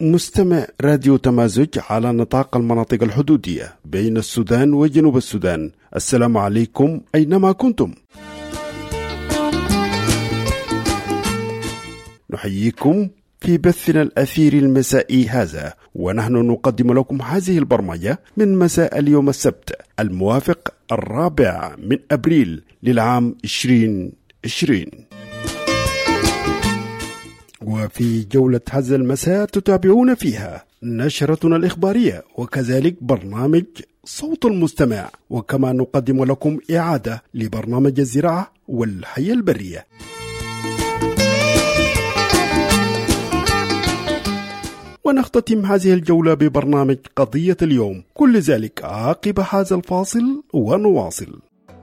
مستمع راديو تمازج على نطاق المناطق الحدودية بين السودان وجنوب السودان. السلام عليكم أينما كنتم. نحييكم في بثنا الأثير المسائي هذا، ونحن نقدم لكم هذه البرمجة من مساء اليوم السبت الموافق 4 أبريل للعام 2020. وفي جولة هذا المساء تتابعون فيها نشرتنا الإخبارية وكذلك برنامج صوت المستمع، وكما نقدم لكم إعادة لبرنامج الزراعة والحياة البرية. ونختتم هذه الجولة ببرنامج قضية اليوم، كل ذلك عقب هذا الفاصل ونواصل.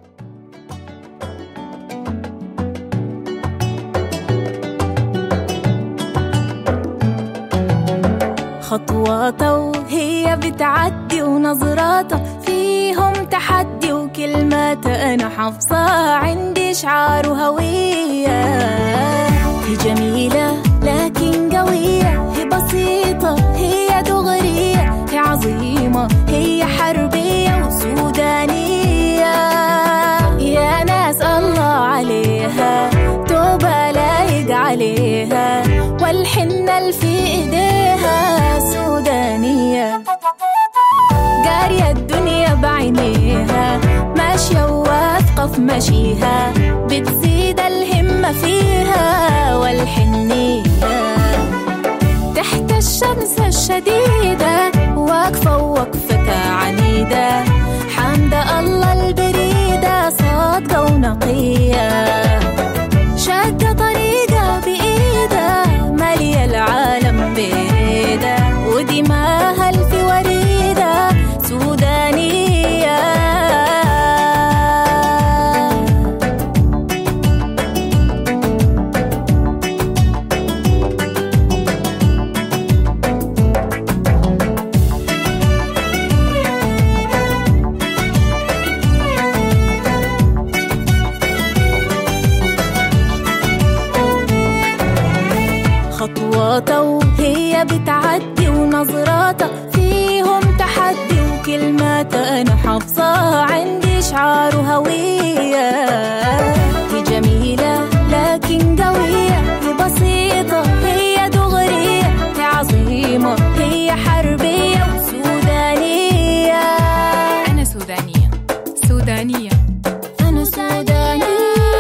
خطواته وهي بتعدي ونظراته فيهم تحدي وكلماته أنا حافظاها عندي شعار وهوية. هي جميلة لكن قوية، هي بسيطة هي دغرية، هي عظيمة هي حربية وسودانية. يا ناس الله عليها توبة لايق عليها، والحنة اللي في ايديها سودانية. قارية الدنيا بعينيها، ماشية واثقة في مشيها، بتزيد الهمة فيها والحنية. تحت الشمس الشديدة واقفة ووقفتها عنيدة، حمد الله البريدة صادقة ونقية. شاقة طريقة بإيدها مالية العالم بيدها، ودماها الفي وريدة سودانية. خطواته وهي بتعدي ونظراته فيهم تحدي، وكلماته أنا حافظاها عندي شعار وهوية. هي جميلة لكن قوية، هي بسيطة هي دغرية، هي عظيمة هي حربية وسودانية. أنا سودانية سودانية أنا سودانية.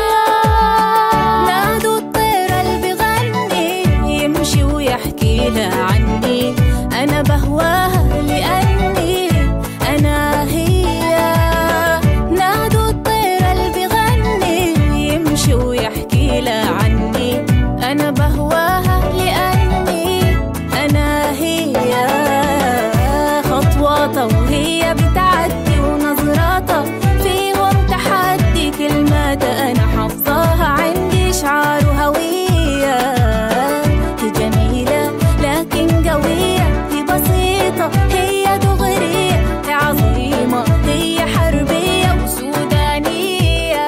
نادوا الطير اللي بغني يمشي ويحكي لها عني، أنا بهواها لأني أنا هي. نادوا الطير اللي بغني يمشي ويحكي لها عني، أنا بهواها لأني أنا هي. خطواته وهي بتعدي ونظراته فيهم تحدي، كلماته أنا حافظاها عندي شعار وهوية. هي جميلة لكن قوية، هي بسيطة هي دغرية، هي عظيمة هي حربية وسودانية.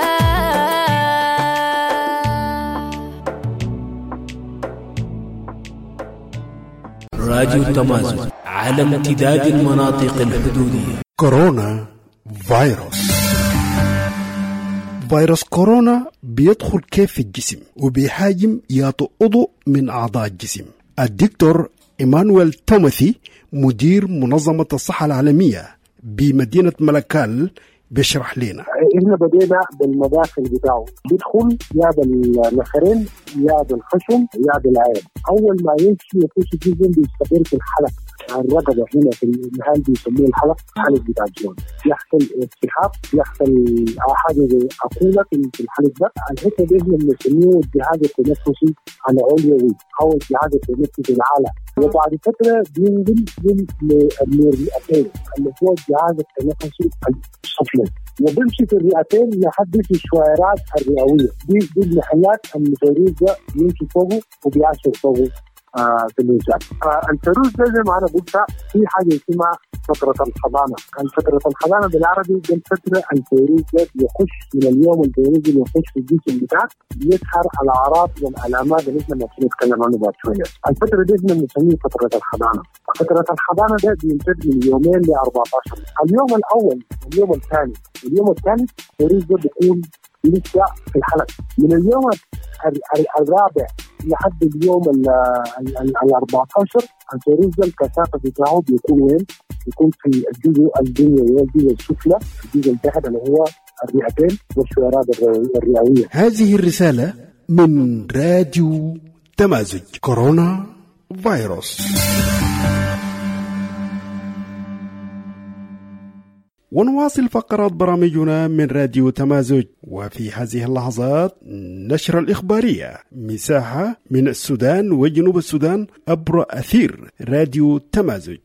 راديو تمازج على امتداد المناطق الحدودية. كورونا فيروس كورونا بيدخل كيف في الجسم وبيهاجم ياطو عضو من أعضاء الجسم. الدكتور إيمانويل توماثي مدير منظمة الصحة العالمية بمدينة ملكال بيشرح لنا. إحنا بدينا بالمداخل بتاعه، بيدخل يا بالنفرين يا بالخشم يا بالعين. أول ما يمشي يخش الجسم بيستقر في الحلق، الرقبة هنا في المحل بيسموه الحلق بتاع الجسم. يحصل التهاب، يحصل حاجة زي أقولة في الحلق ده. الحتة دي احنا بنسميه الجهاز التنفسي العلوي أو الجهاز التنفسي الأعلى، وبعد فترة بينزل للرئتين اللي هو الجهاز التنفسي السفلي، وبيمشي في الرئتين لحد في الشويرات الرئوية. دي المحلات المتوريز ده يمشي فوقه وبيعشر فوقه في الإنسان. الفيروس ده زي ما أنا قلت في حاجة اسمها فترة الحضانة. فترة الحضانة بالعربي دي الفترة الفيروس ده يخش من اليوم الفيروس اللي يخش في الجسم بتاعك يظهر الأعراض والعلامات اللي احنا ممكن نتكلم عنه بعد شوية. الفترة دي احنا بنسميها فترة الحضانة. فترة الحضانة ده بيمتد من يومين ل 14. اليوم الأول واليوم الثاني واليوم الثالث الفيروس ده بيكون لسه في الحلق. من اليوم الرابع لحد اليوم ال 14 الفيروس ده الكثافة بتاعه بيكون وين؟ بيكون في الجزء الدنيوي والجزء السفلى، الجزء اللي تحت اللي هو الرئتين والشوارات الرئوية. هذه الرسالة من راديو تمازج. كورونا فيروس. ونواصل فقرات برامجنا من راديو تمازج، وفي هذه اللحظات نشر الإخبارية مساحة من السودان وجنوب السودان عبر أثير راديو تمازج.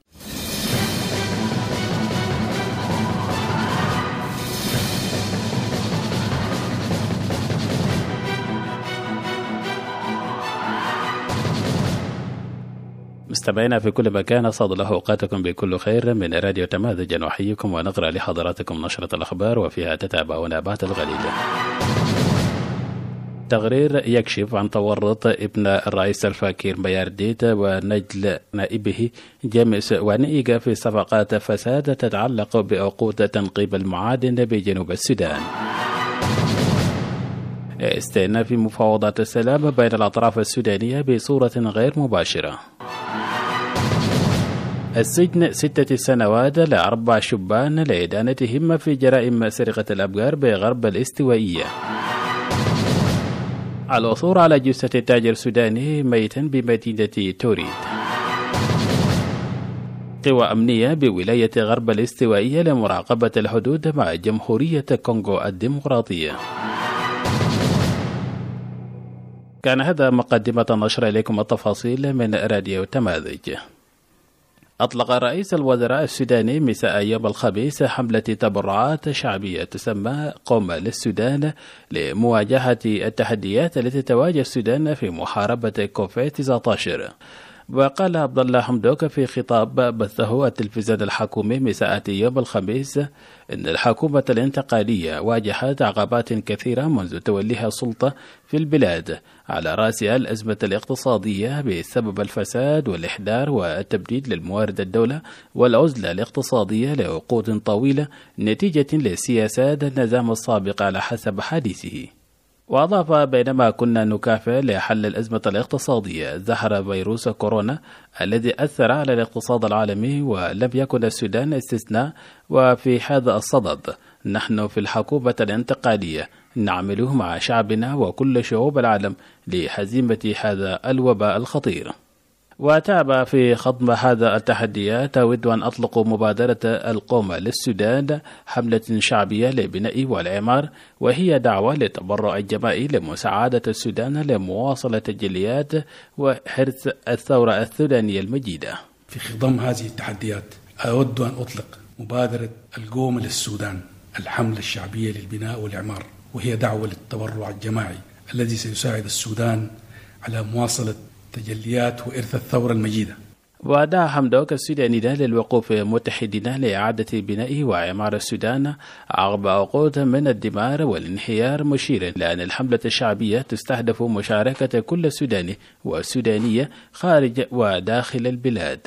مستمعينا في كل مكان، أسعد الله أوقاتكم بكل خير من راديو تمازج. نحييكم ونقرأ لحضراتكم نشرة الأخبار وفيها تتابعون بعض الغليل. تقرير يكشف عن تورط ابن الرئيس الفاكر ميارديت ونجل نائبه جيمس ونيجا في صفقات فساد تتعلق بعقود تنقيب المعادن بجنوب السودان. استئناف مفاوضات السلام بين الأطراف السودانية بصورة غير مباشرة. السجن 6 سنوات ل4 شبان لإدانتهم في جرائم سرقة الأبقار بغرب الاستوائية. العثور على جثة تاجر سوداني ميتا بمدينة توريد. قوى أمنية بولاية غرب الاستوائية لمراقبة الحدود مع جمهورية كونغو الديمقراطية. كان هذا مقدمة النشر. إليكم التفاصيل من راديو تمازج. أطلق رئيس الوزراء السوداني مساء يوم الخميس حملة تبرعات شعبية تسمى قم للسودان لمواجهة التحديات التي تواجه السودان في محاربة كوفيد-19. وقال عبد الله حمدوك في خطاب بثه التلفزيون الحكومي مساء يوم الخميس إن الحكومة الانتقالية واجهت عقبات كثيرة منذ توليها السلطة في البلاد، على رأسها الأزمة الاقتصادية بسبب الفساد والإحضار والتبديد للموارد الدولة والعزلة الاقتصادية لعقود طويلة نتيجة لسياسات النظام السابق على حسب حديثه. وأضاف: بينما كنا نكافح لحل الأزمة الاقتصادية، ظهر فيروس كورونا الذي أثر على الاقتصاد العالمي ولم يكن السودان استثناء. وفي هذا الصدد نحن في الحكومة الانتقالية نعمل مع شعبنا وكل شعوب العالم لهزيمة هذا الوباء الخطير. وتابع في خضم هذا التحديات أود أن أطلق مبادرة القوم للسودان، حملة شعبية لبناء والإعمار، وهي دعوة للتبرع الجماعي لمساعدة السودان لمواصلة التجليات وحرث الثورة السودانية المجيدة. في خضم هذه التحديات أود أن أطلق مبادرة القوم للسودان، الحملة الشعبية للبناء والإعمار، وهي دعوة للتبرع الجماعي الذي سيساعد السودان على مواصلة تجليات وإرث الثورة المجيدة. ودعا حمدوك السوداني للوقوف متحدين لإعادة بناء وإعمار السودان عقب عقود من الدمار والانحيار، مشيرا لأن الحملة الشعبية تستهدف مشاركة كل سوداني وسودانية خارج وداخل البلاد.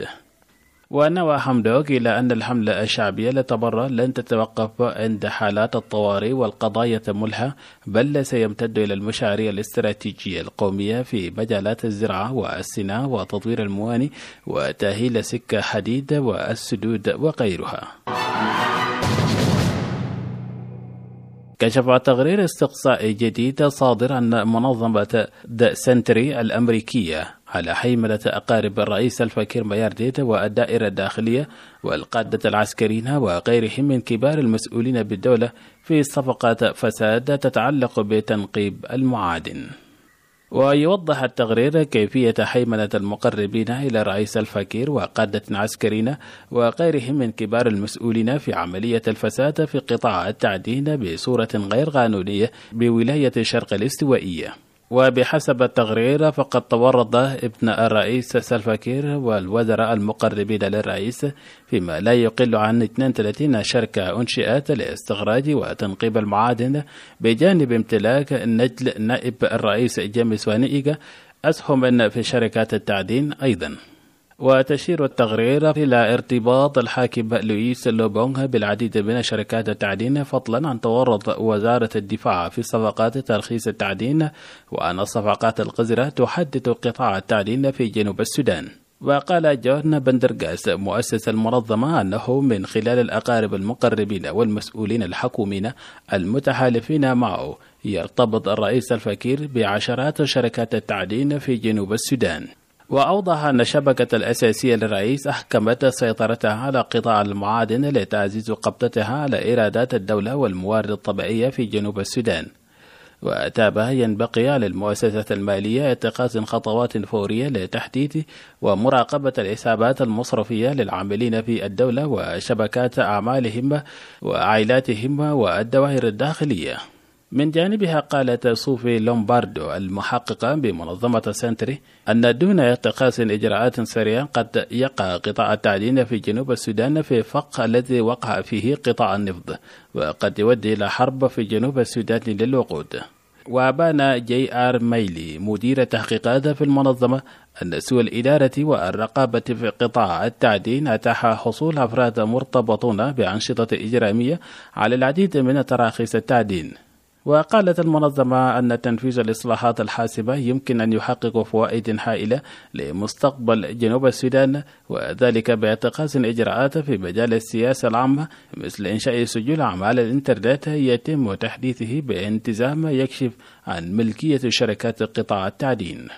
ونوى حمدوك إلى أن الحملة الشعبية للتبرع لن تتوقف عند حالات الطوارئ والقضايا الملحة، بل سيمتد إلى المشاريع الاستراتيجية القومية في مجالات الزراعة والصناعة وتطوير الموانئ وتأهيل سكة حديد والسدود وغيرها. كشف تقرير استقصائي جديد صادر عن منظمة ذا سنتري الأمريكية على حيمنة أقارب الرئيس الفاكر ميارديت والدائرة الداخلية والقادة العسكريين وغيرهم من كبار المسؤولين بالدولة في صفقات فساد تتعلق بتنقيب المعادن. ويوضح التقرير كيفية حيمنة المقربين إلى الرئيس الفاكر وقادة عسكريين وغيرهم من كبار المسؤولين في عملية الفساد في قطاع التعدين بصورة غير قانونية بولاية شرق الاستوائية. وبحسب التقرير فقد تورط ابن الرئيس سلفا كير والوزراء المقربين للرئيس فيما لا يقل عن 32 شركة أنشئت لاستخراج وتنقيب المعادن، بجانب امتلاك نجل نائب الرئيس جيمس وانيئيغا أسهم في شركات التعدين أيضا. وتشير التقرير إلى ارتباط الحاكم لويس لوبونغ بالعديد من شركات التعدين، فضلا عن تورط وزارة الدفاع في صفقات ترخيص التعدين، وأن الصفقات القذرة تحدد قطاع التعدين في جنوب السودان. وقال جون بندرغاس مؤسس المنظمة أنه من خلال الأقارب المقربين والمسؤولين الحكوميين المتحالفين معه يرتبط الرئيس الفكير بعشرات شركات التعدين في جنوب السودان. وأوضح أن الشبكة الأساسية للرئيس أحكمت سيطرتها على قطاع المعادن لتعزيز قبضتها على إيرادات الدولة والموارد الطبيعية في جنوب السودان. وتابع ينبغي على المؤسسات المالية اتخاذ خطوات فورية لتحديد ومراقبة الحسابات المصرفية للعاملين في الدولة وشبكات أعمالهم وعائلاتهم والدوائر الداخلية. من جانبها قالت صوفي لومباردو المحققة بمنظمة سنتري أن دون اتخاذ إجراءات سريعة قد يقع قطاع التعدين في جنوب السودان في فق الذي وقع فيه قطاع النفط، وقد يؤدي إلى حرب في جنوب السودان للوقود. وأبان جي آر ميلي مدير التحقيقات في المنظمة أن سوء الإدارة والرقابة في قطاع التعدين أتاح حصول أفراد مرتبطون بأنشطة إجرامية على العديد من تراخيص التعدين. وقالت المنظمة أن تنفيذ الإصلاحات الحاسمة يمكن أن يحقق فوائد هائلة لمستقبل جنوب السودان، وذلك باتخاذ إجراءات في مجال السياسة العامة، مثل إنشاء سجل أعمال الإنترنت يتم تحديثه بانتظام يكشف عن ملكية شركات قطاع التعدين.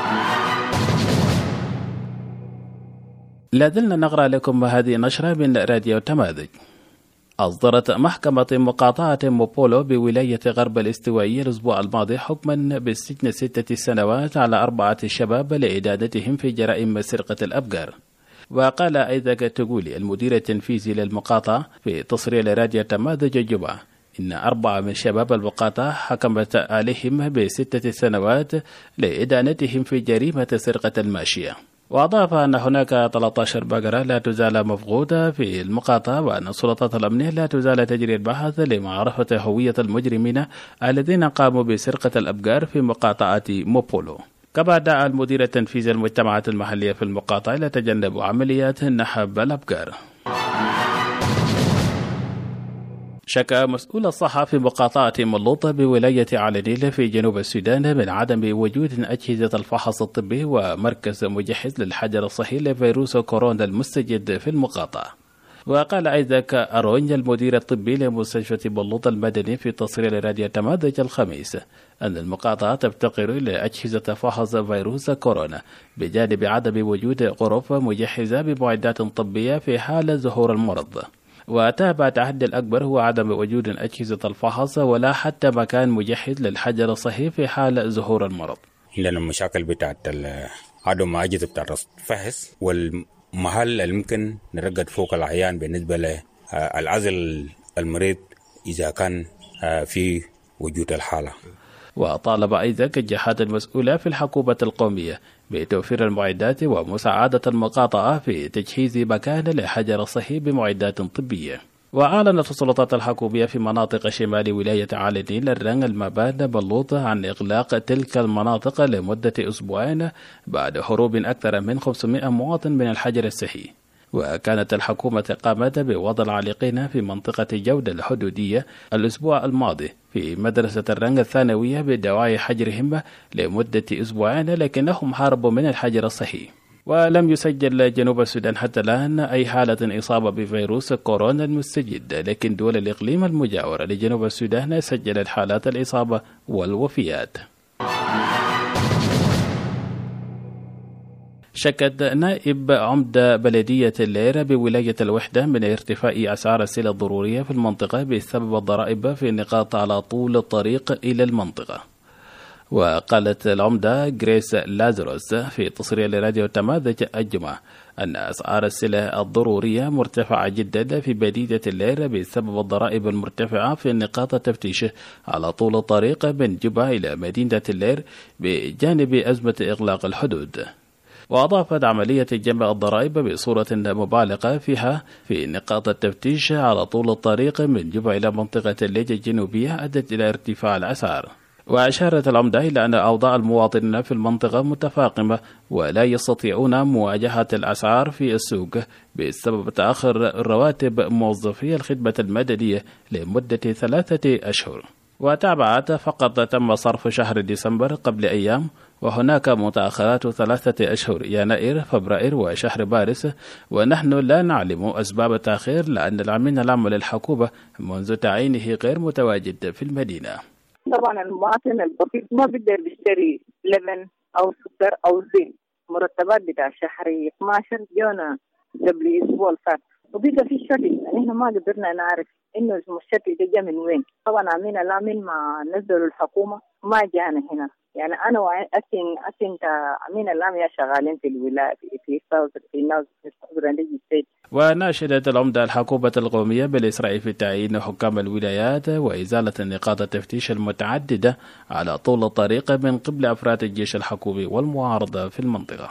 لازلنا نقرأ لكم هذه النشرة من راديو تماذج. أصدرت محكمة مقاطعة موبولو بولاية غرب الاستوائية الأسبوع الماضي حكما بالسجن 6 سنوات على 4 شباب لإدانتهم في جرائم سرقة الأبقار. وقال أيزاك تقولي المدير التنفيذي للمقاطعة في تصريح لراديو تماذج الجمعة إن 4 من شباب المقاطعة حكمت عليهم ب6 سنوات لإدانتهم في جريمة سرقة الماشية. وأضاف أن هناك 13 بقرة لا تزال مفقودة في المقاطعة، وأن السلطات الأمنية لا تزال تجري البحث لمعرفة هوية المجرمين الذين قاموا بسرقة الأبقار في مقاطعة موبولو. كما دعا المدير التنفيذي المجتمعات المحلية في المقاطعة لتجنب عمليات نحب الأبقار. شكى مسؤول الصحة في مقاطعة ملوطة بولاية علي النيل في جنوب السودان من عدم وجود أجهزة الفحص الطبي ومركز مجهز للحجر الصحي لفيروس كورونا المستجد في المقاطعة. وقال أيزاك أرونيا المدير الطبي لمستشفى ملوطة المدني في تصريح لراديو تماذج الخميس أن المقاطعة تفتقر إلى أجهزة فحص فيروس كورونا، بجانب عدم وجود غرف مجهزة بمعدات طبية في حال ظهور المرض. وتابع التحدي الأكبر هو عدم وجود أجهزة الفحص ولا حتى مكان مجهز للحجر الصحي في حال ظهور المرض. عندنا المشاكل بتاعت عدم أجهزة بتاعت الفحص والمحل اللي ممكن نرقد فوق العيان بالنسبة للعزل المريض إذا كان في وجود الحالة. وطالب أيضا الجهات المسؤولة في الحكومة القومية بتوفير المعدات ومساعدة المقاطعة في تجهيز مكان لحجر الصحي بمعدات طبية. وأعلنت السلطات الحكومية في مناطق شمال ولاية علي النيل الرنج المبانة بلوطة عن إغلاق تلك المناطق لمدة أسبوعين بعد هروب أكثر من 500 مواطن من الحجر الصحي. وكانت الحكومة قامت بوضع العالقين في منطقة جودة الحدودية الأسبوع الماضي في مدرسة الرنج الثانوية بدواعي حجرهم لمدة أسبوعين، لكنهم هربوا من الحجر الصحي. ولم يسجل جنوب السودان حتى الآن أي حالة إصابة بفيروس كورونا المستجد، لكن دول الإقليم المجاورة لجنوب السودان سجلت حالات الإصابة والوفيات. شكد نائب عمدة بلدية الليرة بولاية الوحدة من ارتفاع أسعار السلع الضرورية في المنطقة بسبب الضرائب في النقاط على طول الطريق إلى المنطقة. وقالت العمدة غريس لازاروس في تصريح لراديو تماذج الجمعة أن أسعار السلع الضرورية مرتفعة جدا في مدينة اللير بسبب الضرائب المرتفعة في نقاط التفتيش على طول الطريق من جبع إلى مدينة اللير بجانب أزمة إغلاق الحدود. وأضافت عملية جمع الضرائب بصورة مبالغة فيها في نقاط التفتيش على طول الطريق من جبع إلى منطقة الليج الجنوبية أدت إلى ارتفاع الأسعار. وأشارت العمدة إلى أن أوضاع المواطنين في المنطقة متفاقمة ولا يستطيعون مواجهة الأسعار في السوق بسبب تأخر رواتب موظفي الخدمة المدنية لمدة 3 أشهر. وتابعت فقط تم صرف شهر ديسمبر قبل أيام، وهناك متأخرات 3 أشهر يناير فبراير وشهر مارس، ونحن لا نعلم أسباب التأخير لأن الأمين العام للحكومة منذ تعيينه غير متواجد في المدينة. طبعا المواطن البسيط ما بيقدر يشتري لبن أو سكر أو زيت. مرتبات بتاع شهر 12 جونا قبل أسبوع فات، وبقى في شكل احنا ما قدرنا نعرف انه الشكل ده جا من وين. طبعا امين مع نزلوا الحكومه ما جانا هنا، يعني انا وأكن امين العام يا شغالين في الولايه في وناشدت العمدة الحكومة القومية بالإسراء في تعيين حكام الولايات وإزالة نقاط التفتيش المتعددة على طول الطريق من قبل أفراد الجيش الحكومي والمعارضة في المنطقة.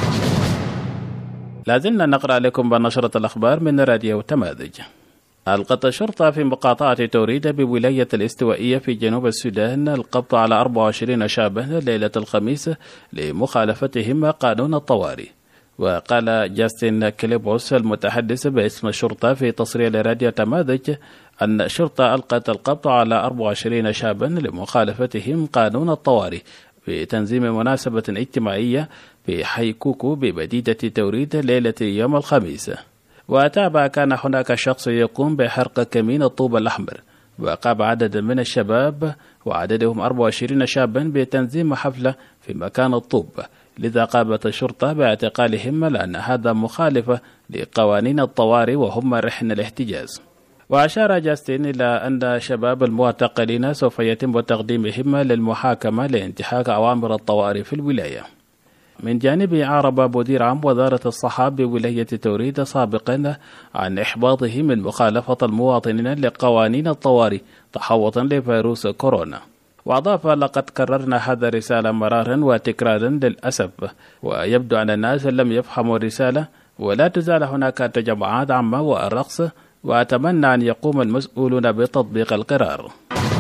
لازلنا نقرأ لكم بنشرة الأخبار من راديو تماذج. ألقت الشرطة في مقاطعة توريد بولاية الاستوائية في جنوب السودان القبض على 24 شابا ليلة الخميس لمخالفتهم قانون الطوارئ. وقال جاستن كليبوس المتحدث باسم الشرطة في تصريح لراديو تماذج أن الشرطة ألقت القبض على 24 شابا لمخالفتهم قانون الطوارئ في تنظيم مناسبة اجتماعية في حي كوكو بمدينة توريد ليلة يوم الخميس. وتابع كان هناك شخص يقوم بحرق كمين الطوب الأحمر، وقام عدد من الشباب وعددهم 24 شابا بتنظيم حفلة في مكان الطوب، لذا قامت الشرطة باعتقالهم لأن هذا مخالف لقوانين الطوارئ وهم رهن الاحتجاز. وأشار جاستين إلى أن شباب المعتقلين سوف يتم تقديمهم للمحاكمة لانتهاك أوامر الطوارئ في الولاية. من جانبه أعرب مدير عام وزارة الصحة بولاية توريد سابقا عن إحباطه من مخالفة المواطنين لقوانين الطوارئ تحوطا لفيروس كورونا، وأضاف: لقد كررنا هذا الرسالة مرارا وتكرارا للأسف، ويبدو أن الناس لم يفهموا الرسالة، ولا تزال هناك تجمعات عامة والرقص، وأتمنى أن يقوم المسؤولون بتطبيق القرار.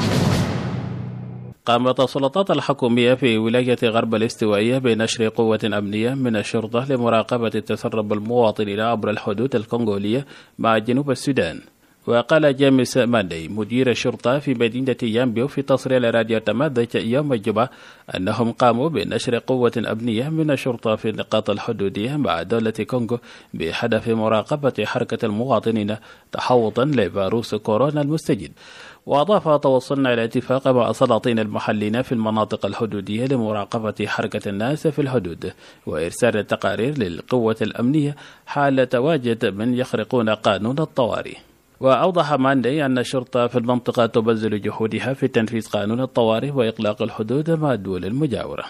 قامت السلطات الحكومية في ولاية غرب الاستوائية بنشر قوة أمنية من الشرطة لمراقبة تسرب المواطنين عبر الحدود الكونغولية مع جنوب السودان. وقال جيمس ماندي مدير الشرطة في مدينة يامبيو في تصريح لراديو تماذج يوم الجمعة أنهم قاموا بنشر قوة أمنية من الشرطة في النقاط الحدودية مع دولة كونغو بهدف مراقبة حركة المواطنين تحوطا لفيروس كورونا المستجد. وأضاف: توصلنا إلى اتفاق مع السلاطين المحليين في المناطق الحدودية لمراقبة حركة الناس في الحدود وإرسال التقارير للقوة الأمنية حال تواجد من يخرقون قانون الطوارئ. وأوضح ماندي أن الشرطة في المنطقة تبذل جهودها في تنفيذ قانون الطوارئ وإغلاق الحدود مع الدول المجاورة.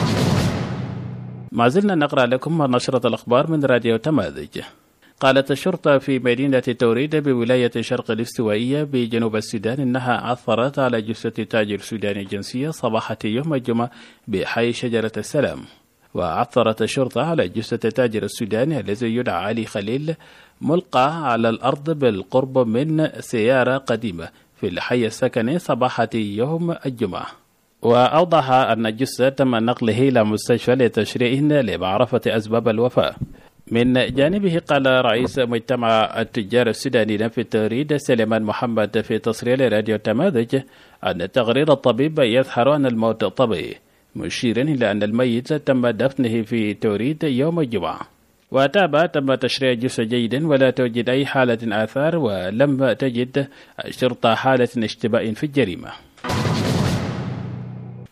ما زلنا نقرأ لكم نشرة الأخبار من راديو تماذج. قالت الشرطة في مدينة توريد بولاية شرق الاستوائية بجنوب السودان إنها عثرت على جثة تاجر سوداني الجنسية صباحة يوم الجمعة بحي شجرة السلام. وعثرت الشرطة على جثة تاجر السوداني الذي يدعى علي خليل ملقى على الأرض بالقرب من سيارة قديمة في الحي السكني صباحة يوم الجمعة. وأوضح أن الجثة تم نقله إلى مستشفى لتشريح لمعرفة أسباب الوفاة. من جانبه قال رئيس مجتمع التجار السودانيين في توريد سليمان محمد في تصريح لراديو تماذج أن تقرير الطبيب يظهر أن الموت طبيعي، مشيرا إلى أن الميت تم دفنه في توريد يوم الجمعة. وتابع تم تشريح الجثة جيدا ولا توجد أي حالة آثار، ولم تجد الشرطة حالة اشتباه في الجريمة.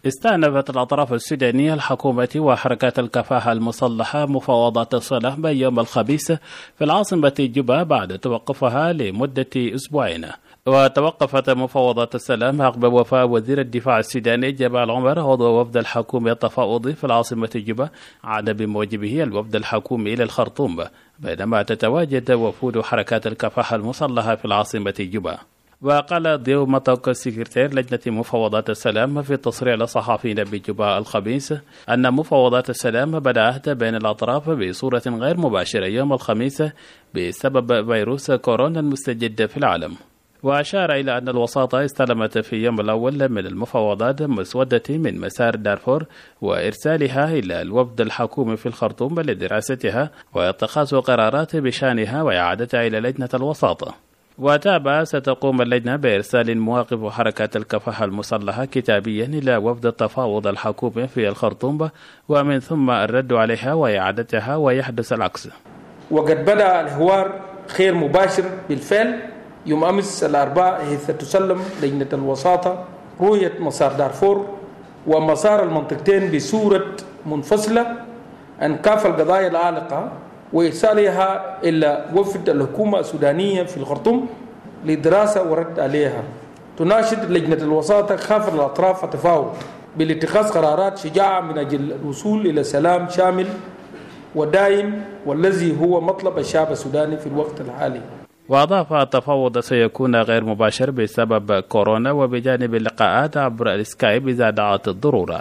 استأنفت الأطراف السودانية الحكومة وحركات الكفاح المسلحة مفاوضات الصلح بين يوم الخميس في العاصمة جوبا بعد توقفها لمدة أسبوعين. وتوقفت مفاوضات السلام عقب وفاة وزير الدفاع السوداني جمال عمر عضو وفد الحكومة التفاوضي في العاصمة جوبا، عاد بموجبه الوفد الحكومي إلى الخرطوم، بينما تتواجد وفود حركات الكفاح المسلحة في العاصمة جوبا. وقال ضيو مطوق سكرتير لجنة مفاوضات السلام في تصريح للصحفيين بجوبا الخميس أن مفاوضات السلام بدأت بين الأطراف بصورة غير مباشرة يوم الخميس بسبب فيروس كورونا المستجد في العالم. وأشار إلى أن الوساطة استلمت في اليوم الأول من المفاوضات مسودة من مسار دارفور وإرسالها إلى الوفد الحكومي في الخرطوم لدراستها واتخاذ قرارات بشأنها وإعادتها إلى لجنة الوساطة. وتابع ستقوم اللجنة بإرسال مواقف حركات الكفاح المسلحة كتابيا إلى وفد التفاوض الحكومي في الخرطوم، ومن ثم الرد عليها وإعادتها ويحدث العكس. وقد بدأ الحوار غير مباشر بالفعل يوم أمس الأربعاء، حيث تسلم لجنة الوساطة رؤية مسار دارفور ومسار المنطقتين بصورة منفصلة عن كافة القضايا العالقة، وإرسالها إلى وفد الحكومة السودانية في الخرطوم لدراسة ورد عليها. تناشد لجنة الوساطة كافة الأطراف التفاوض بالاتخاذ قرارات شجاعة من أجل الوصول إلى سلام شامل ودائم، والذي هو مطلب الشعب السوداني في الوقت الحالي. وأضاف التفاوض سيكون غير مباشر بسبب كورونا، وبجانب اللقاءات عبر السكايب إذا دعت الضرورة.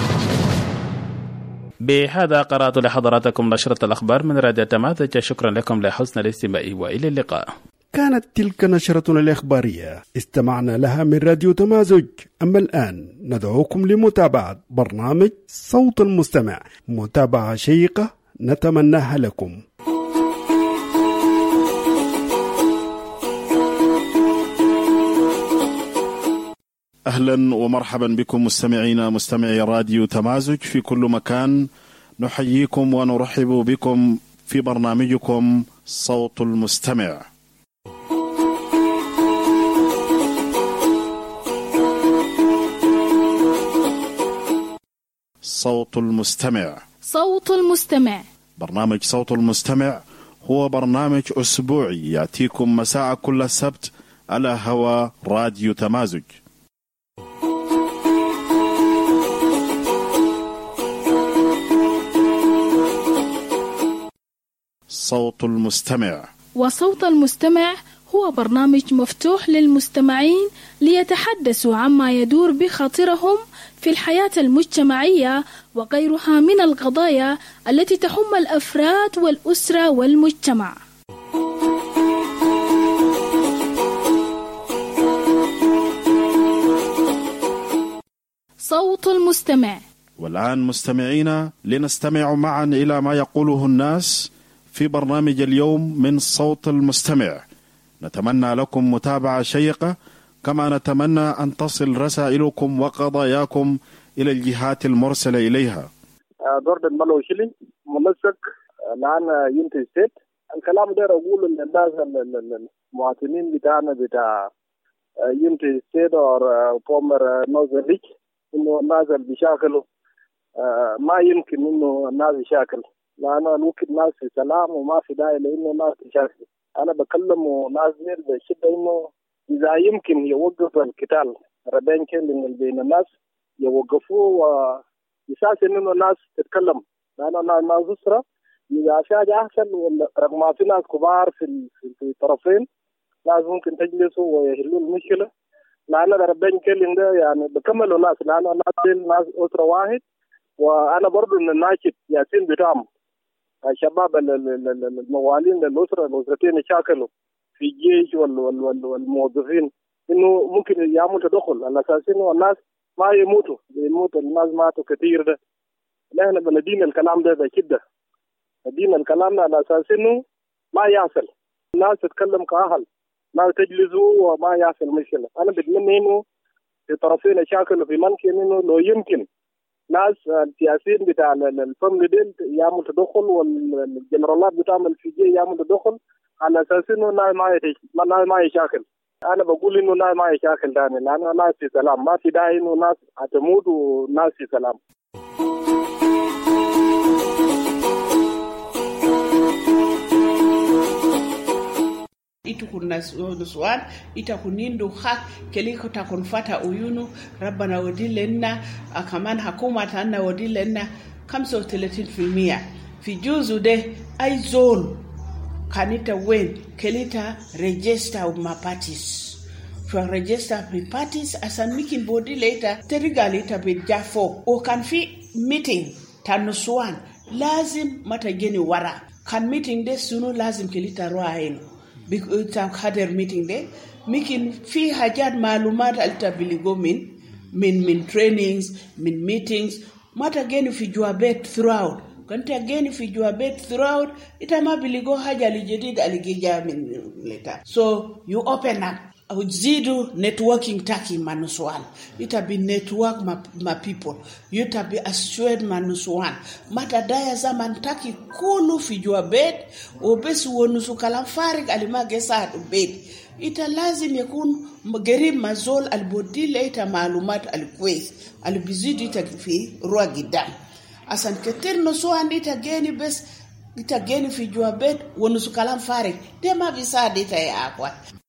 بهذا قرأت لحضراتكم نشرة الأخبار من راديو تماذج. شكرا لكم لحسن الاستماع وإلى اللقاء. كانت تلك نشرتنا الإخبارية استمعنا لها من راديو تمازج. أما الآن ندعوكم لمتابعة برنامج صوت المستمع، متابعة شيقة نتمناها لكم. أهلا ومرحبا بكم مستمعي راديو تمازج في كل مكان. نحييكم ونرحب بكم في برنامجكم صوت المستمع. صوت المستمع. صوت المستمع. برنامج صوت المستمع هو برنامج أسبوعي يأتيكم مساء كل سبت على هوا راديو تمازج. صوت المستمع. وصوت المستمع هو برنامج مفتوح للمستمعين ليتحدثوا عما يدور بخاطرهم في الحياة المجتمعية وغيرها من القضايا التي تهم الأفراد والأسرة والمجتمع. صوت المستمع. والآن مستمعينا لنستمع معا إلى ما يقوله الناس في برنامج اليوم من صوت المستمع. نتمنى لكم متابعة شيقة، كما نتمنى أن تصل رسائلكم وقضاياكم إلى الجهات المرسلة إليها. دورد الملوشلي منسق الآن ينتهي ستيت. الكلام ده أقول للناس المواطنين بتاع ينتهي ستيت أو بومر نوزليك إنه الناس اللي بيشاكلوا ما يمكن إنه الناس يشاكل، لأنه الوقت الناس في سلام وما في داعي لإنه الناس تشاكل. أنا بكلم ناس بشدة إنه إذا يمكن يوقف القتال ردين كيلين بين الناس يوقفوه، ويساس إنه الناس تتكلم، لأنه الناس أسرة إذا في حاجة أحسن رغم في ناس كبار في الطرفين ناس ممكن تجلسوا ويحلوا المشكلة، لأن ردين كيلين ده يعني بكملوا الناس، لأنه الناس أسرة واحد. وأنا برضو من الناشط ياسين بتام الشباب الموالين الأسرتين يشاكلوا في الجيش والموظفين إنه ممكن يعمل تدخل على أساس إنه الناس ما يموت الناس ماتوا كثير. ده نحن بندين الكلام ده بشدة، ندين الكلام ده على أساس إنه ما يحصل، الناس تتكلم كأهل، ما تجلسوا وما يحصل مشكلة. أنا بتمنى إنه في طرفين يشاكلوا في ممكن إنه لو يمكن ناس السياسيين بتاع الفم ديل يعمل تدخل والجنرالات بتعمل في جي يعمل تدخل على أساس إنه ما يشاكل. أنا بقول إنه لا ما يشاكل داني لأنه ناس في سلام ما في داعي إنه ناس هتموت وناس في سلام. itukun nuswan itakun nindu hak keliko takun fata uyunu rabbana wadilenna akaman hakuma tanna wadilenna 35% fi juzu de ay zone kanita wen kelita register ma parties for register with parties asan mikin body later terigalita be jafo o kan fi meeting tanuswan lazim mata geni wara kan meeting de sunu lazim kelita roain بيكون حضر meeting ده ممكن في حاجات معلومات التبليغو من trainings من meetings ما تجيني في جوابات throughout كنت تجيني في جوابات throughout إذا ما بليغو حاجة الجديد اللي جاء من later so you open up أو تزيدوا networking تاكي manuswan itabi network ma people yutabi assured manuswan mata daya zaman taki kulu fi jwabet obesi wonusu kalam farik alimage saad bed ita lazim yakun garib mazol albodil ita maalumat alkwez albizidi takfi ruwa gidam asan ketir nuswan ita geni bes ita geni fi jwabet wonusu kalam farik dema bisadi ita ya akwa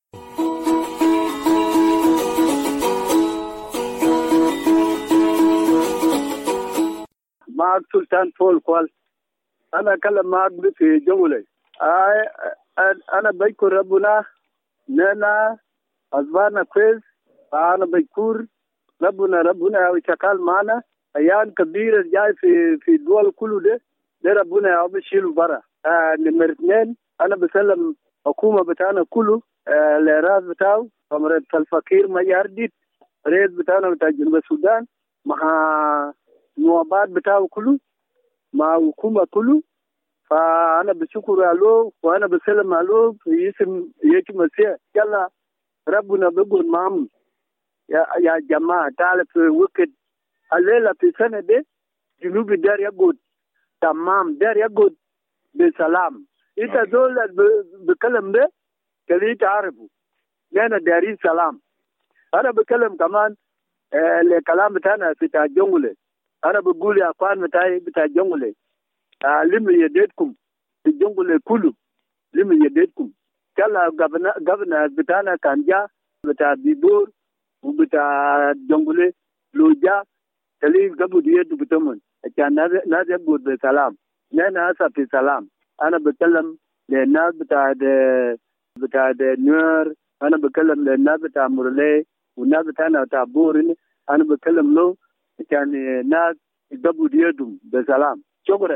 معك سلطان فول كوال أنا أكلم معك في جولة أنا بيكور ربنا ننا أزبانا كويس أنا بيكور ربنا وشكال معنا أيام كبيرة جاي في دول كله ده ربنا أبشيل برا نمرة 2 أنا بسلم حكومة بتاعنا كله الراس بتاعه أمرت الفقير ما يردد رئيس بتاعنا بتاع جنوب السودان مع نوابات بتاعه كله مع حكومة كله فأنا بشكر له وأنا بسلم له في اسم يجي مسيح يلا ربنا بيقول معهم يا جماعة تعال في وقت الليلة في سنة دي جنوب دار يقود تمام دار يقود بسلام إنت دول بكلم ده كلي تعرفوا لأن دارين سلام أنا بكلم كمان الكلام بتاعنا في تاجونغلي أنا بقول يا أخوان بتاع جونغلي لم يديتكم في الجونغلي كله لم يديتكم كلا غفنا بتاعنا كان جا بتاع بيبور وبتاع جونغلي لو جا كلي قبل ديت بتمن كان ناس يقول بسلام لأن أسا في سلام أنا بتكلم للناس بتاع نور أنا بتكلم للناس بتاع مرلي والناس بتاعنا بتاع بورين أنا بتكلم له كان ناس يقبل ديتهم بسلام شكرا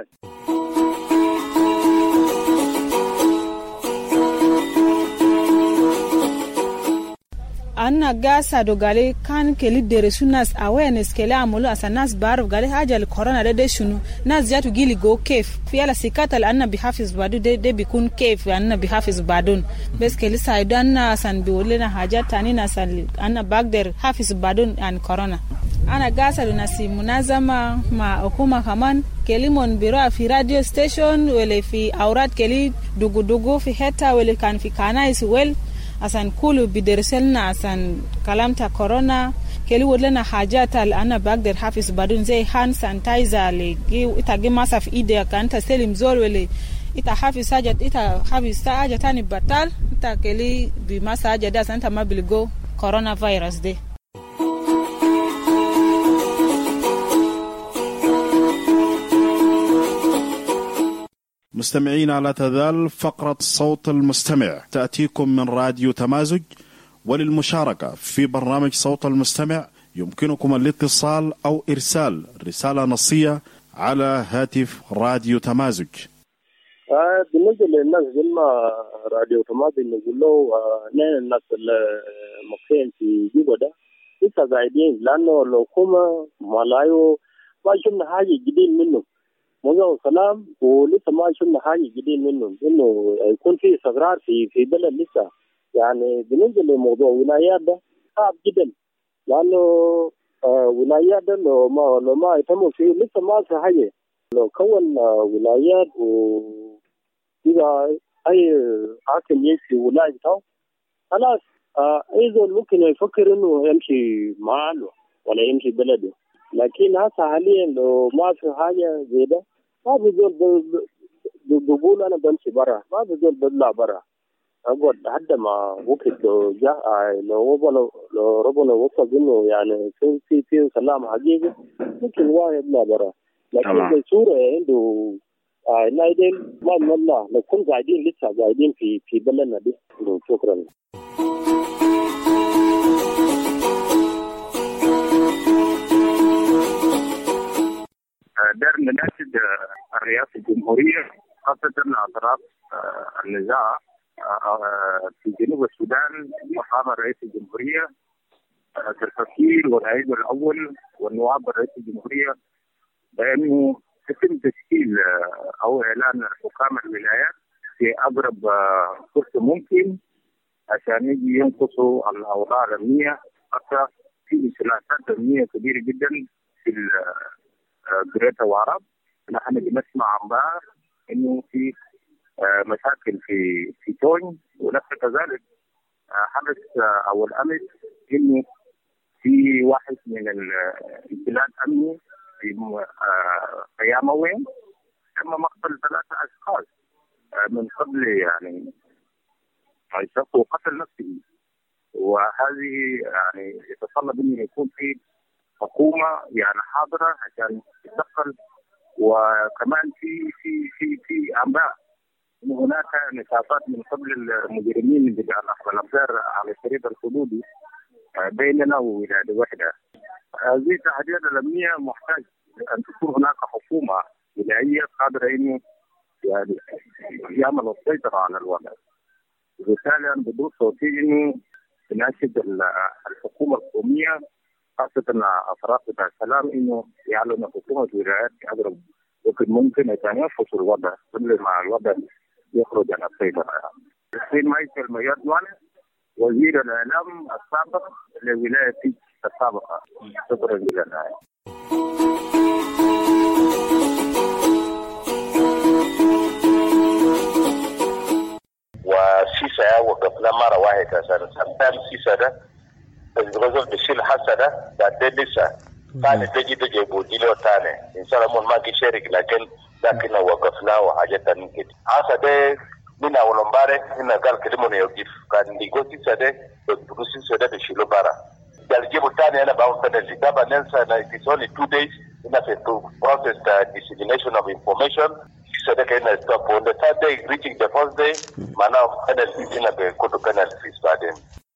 anna gasa do gale kan keli dere sunas awareness kele amulu asanas barf gale haja al corona de shunu nas jatu gili go kef fiala sikatal anna bihafiz badu de bikun kef anna bihafiz badun bes keli saidan san biwolena haja tani nasal anna bagder hafiz badun an corona ana gasa do nasi munazama ma hukuma kaman keli mon biro fi radio station wele fi aurat keli dugu fi heta wele kan fi kana is well asan kulu biderselna asan kalamta corona keli wodlena hajata al ana bagder hafiz badun zai hand sanitizer le itage masaf ide kanta selim zolwele ita hafiz haja tani batal ita keli bi masaja da santa mabilgo coronavirus de مستمعين، لا تزال فقرة صوت المستمع تأتيكم من راديو تمازج، وللمشاركة في برنامج صوت المستمع يمكنكم الاتصال أو إرسال رسالة نصية على هاتف راديو تمازج. بالنسبة للناس زلما راديو تمازج نقول له نحن الناس المقيم في جوبا ده لسه قاعدين، لأنه لو كما ملايو ما شفنا حاجة جديد منه موضوع سلام، ولسه ما شفنا حاجة جديد منهم إنه يكون في استقرار في بلد لسه. يعني بالنسبة لموضوع ولايات ده صعب جدا، لأنه ولايات ده لو ما يتموا فيه لسه ما في حاجة. لو كون ولايات وإذا أي حاكم يجي في ولاية خلاص أيضا ممكن يفكر إنه يمشي معه ولا يمشي بلده، لكن هسه حاليا لو ما في حاجة زي ده ما بيزول بقول أنا بمشي برا، ما بيزول بطلع برا، أقعد لحد ما وقت لو جاء لو ربنا وفق إنه يعني في سلام حقيقي ممكن واحد يطلع برا، لكن بصورة عنده نايدين ما من الله نكون قاعدين لسه قاعدين في بلدنا دي. شكرا. دار نناشد الرئاسة الجمهورية خاصة أطراف النزاع في جنوب السودان مقام رئيس الجمهورية الفقير والعيد الأول والنواب رئيس الجمهورية بأنه يتم تشكيل أو إعلان حكام الولايات في أقرب فرصة ممكن عشان يجي ينقصوا الأوضاع الأمنية، حتى في انسلاخات أمنية كبيرة جدا في جريتا وعرب. نحن بنسمع أنباء إنه في مشاكل في تونج، ونفس كذلك حدث أو الأمس إنه في واحد من الانفلات أمني في قياموين تم مقتل 3 أشخاص من قبل يعني يشكوا قتل نفسه، وهذه يعني يتطلب أن يكون في حكومة يعني حاضرة عشان تتدخل. وكمان في أنباء إن هناك نشاطات من قبل المجرمين من الأفكار على الشريط الحدودي بيننا وولاية واحدة. هذه التحديات الأمنية محتاج أن تكون هناك حكومة ولاية قادرة إنه يعني يعمل السيطرة على الوضع. وبالتالي أنا بدور صوتي إنه نناشد الحكومة القومية خاصة أطراف بتاع السلام إنه يعلن حكومة ولايات في أقرب وقت ممكن عشان ينفصل الوضع قبل ما الوضع يخرج عن السيطرة. السيد مايكل ميادوان وزير الإعلام السابق لولاية السابقة. شكرا جزيلا. وسيسا وقفنا مرة واحدة عشان سمتان سيسا ده الغزل بشيل حسنة بعدين لسه ثاني تجي بوديلو ثاني إن شاء الله ما كيشارك لكن وقفنا وحاجة تانية كده. عسى ده من أول مبارك هنا قال كده من يوقف كان نيجوتي سده بروسي سده بشيلو بارا. الجيبو ثاني أنا بعوض كده الكتابة ننسى it is only 2 days هنا في process dissemination of information. سده كنا stop on the 3rd day reaching the 4th day معناه كنا هنا بكتو كنا في بعدين.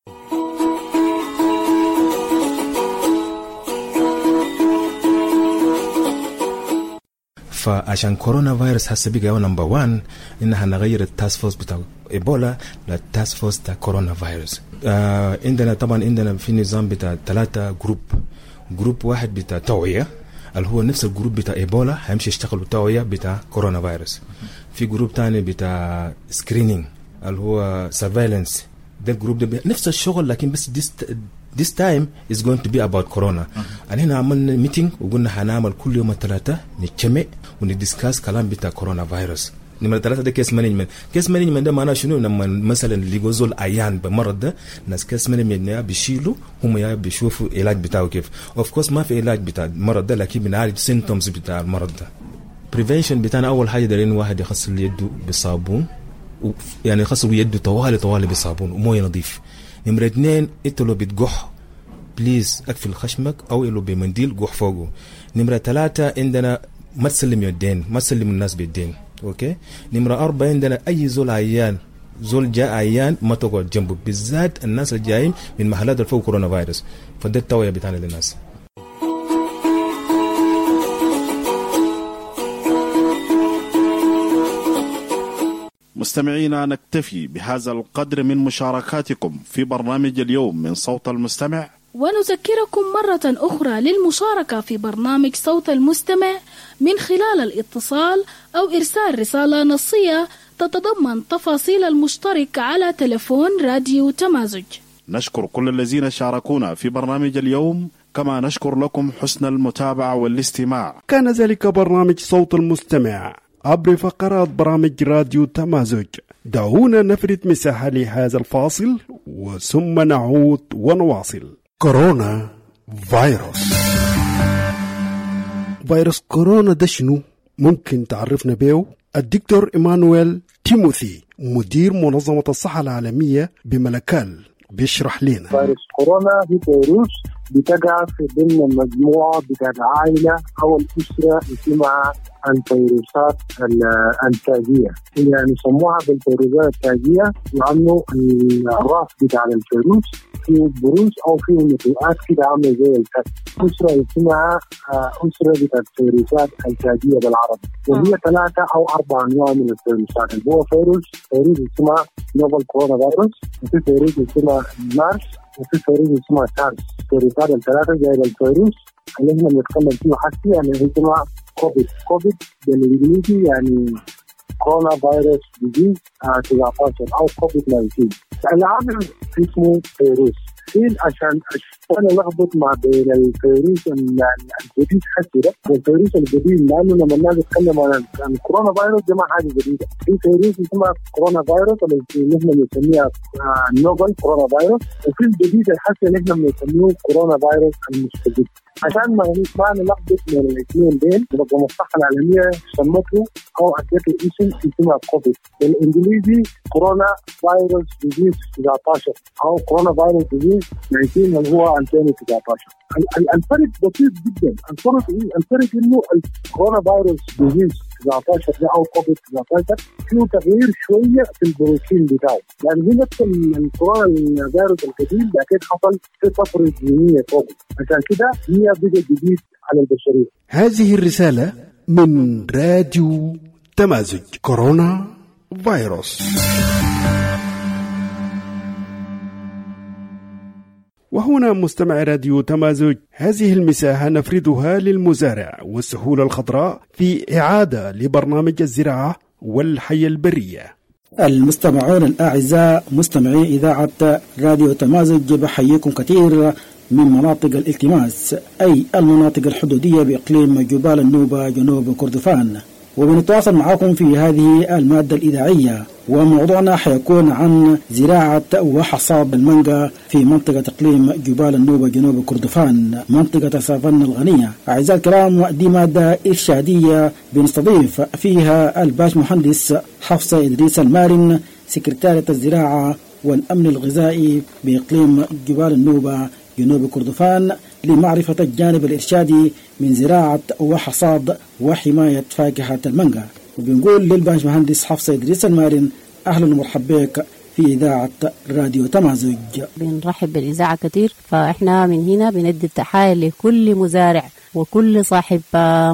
فعشان كورونا فيروس هسه بقى نمبر 1 انها نغير التاسك فورس بتاع ايبولا للتاسك فورس بتاع كورونا فيروس. عندنا طبعا عندنا في نظام بتاع 3 جروب واحد بتاع توعيه اللي هو نفس الجروب بتاع ايبولا هيمشي يشتغل بالتوعيه بتاع كورونا فيروس. في جروب تاني بتاع سكرينينج اللي هو سيرفيلانس، ده الجروب ده نفس الشغل لكن بس this time is going to be about corona. هنا عملنا ميتينج وقلنا هنعمل كل يوم الثلاثاء نتجمع وندسكاس كلام بتاع كورونا فيروس. نمرة 3 ده كيس مانجمنت ده معناه شنو؟ لما مثلا اللي يجوزوا عيان بمرض ده ناس كيس مانجمنت بيشيلوا هم يا بيشوفوا العلاج بتاعه كيف. اوف كورس ما في علاج بتاع المرض ده لكن بنعالج سيمبتومز بتاع المرض ده. بريفنشن بتاعنا اول حاجه دارين واحد يغسل يده بالصابون، يعني يغسل يده طوالي بالصابون ومويه نظيف. نمرة 2 انت لو بتقح بليز اقفل خشمك او لو بمنديل قح فوقه. نمرة 3 عندنا ما تسلم يدين، ما تسلم الناس بالدين. اوكي. نمرة 4 عندنا اي زول جاء عيان ما تقعد جنبه، بالذات الناس اللي جايين من محلات الفوق كورونا فيروس. فده التوعية بتاعنا للناس. مستمعينا نكتفي بهذا القدر من مشاركاتكم في برنامج اليوم من صوت المستمع، ونذكركم مرة أخرى للمشاركة في برنامج صوت المستمع من خلال الاتصال أو إرسال رسالة نصية تتضمن تفاصيل المشترك على تلفون راديو تمازج. نشكر كل الذين شاركونا في برنامج اليوم، كما نشكر لكم حسن المتابعة والاستماع. كان ذلك برنامج صوت المستمع عبر فقرات برامج راديو تمازج. دعونا نفرد مساحة لهذا الفاصل وثم نعود ونواصل. كورونا فيروس. فيروس كورونا ده شنو؟ ممكن تعرفنا بيه الدكتور إيمانويل تيموثي مدير منظمة الصحة العالمية بملكال بيشرح لنا. فيروس كورونا هي فيروس بتقع في ضمن المجموعة بتاعت العائلة أو الأسرة اسمها الفيروسات التاجية، يعني يسموها بالفيروسات التاجية لأنه الراس بتاع الفيروس فيه بروز أو فيه نتوءات كده عاملة زي الكت. أسرة اسمها أسرة بتاعت الفيروسات التاجية بالعربي، وهي 3 أو 4 أنواع من الفيروسات. اللي هو فيروس اسمها نوفل كورونا فيروس، وفي فيروس اسمها مارس، وفي فيروس اسمها سارس. الفيروسات الثلاثة زي الفيروس اللي احنا بنتكلم فيه حتى يعني اسمها كوفيد بالانجليزي، يعني كورونا فيروس ديزيز 19 او كوفيد 19. العامل اسمه فيروس عشان نلخبط مع بين الفيروس الجديد حتى ده والفيروس الجديد، لانه لما الناس يتكلم عن كورونا فيروس ده ما حاجه جديده. في فيروس اسمها كورونا فيروس اللي نحن بنسميها نوفل كورونا فيروس، وفي الجديد الحسي اللي نحن بنسميه كورونا فيروس المستجد. عشان ما نلخبط من الاثنين دول، منظمة الصحة العالمية سمته او ادته اسم اسمها كوفيد بالانجليزي كورونا فيروس ديزيز 19 او كورونا فيروس ديزيز 19 اللي هو 2019. الفرق بسيط جدا. الفرق انه الكورونا فيروس ديزيز 19 ده او كوفيد 19 فيه تغيير شويه في البروتين بتاعه، يعني هي نفس الكورونا فيروس القديم لكن حصل في طفره جينيه فوق، عشان كده هي بقى جديد على البشريه. هذه الرساله من راديو تمازج. كورونا فيروس. وهنا مستمع راديو تمازج، هذه المساحة نفردها للمزارع والسهولة الخضراء في إعادة لبرنامج الزراعة والحياة البرية. المستمعون الأعزاء مستمعي إذاعة راديو تمازج، بحييكم كثير من مناطق الالتماس، أي المناطق الحدودية بإقليم جبال النوبة جنوب كردفان، وبنتواصل معكم في هذه المادة الإذاعية، وموضوعنا حيكون عن زراعة وحصاد المانجا في منطقة إقليم جبال النوبة جنوب كردفان، منطقة سافن الغنية. أعزائي الكرام، دي مادة إرشادية بنستضيف فيها الباش مهندس حفصة إدريس المارن، سكرتارية الزراعة والأمن الغذائي بإقليم جبال النوبة جنوب كردفان، لمعرفة الجانب الإرشادي من زراعة وحصاد وحماية فاكهة المانجا. وبنقول للباش مهندس حفصة إدريس المارن أهلا ومرحبا بك في إذاعة راديو تمازج. بنرحب بالإذاعة كتير، فإحنا من هنا بندي التحية لكل مزارع وكل صاحب.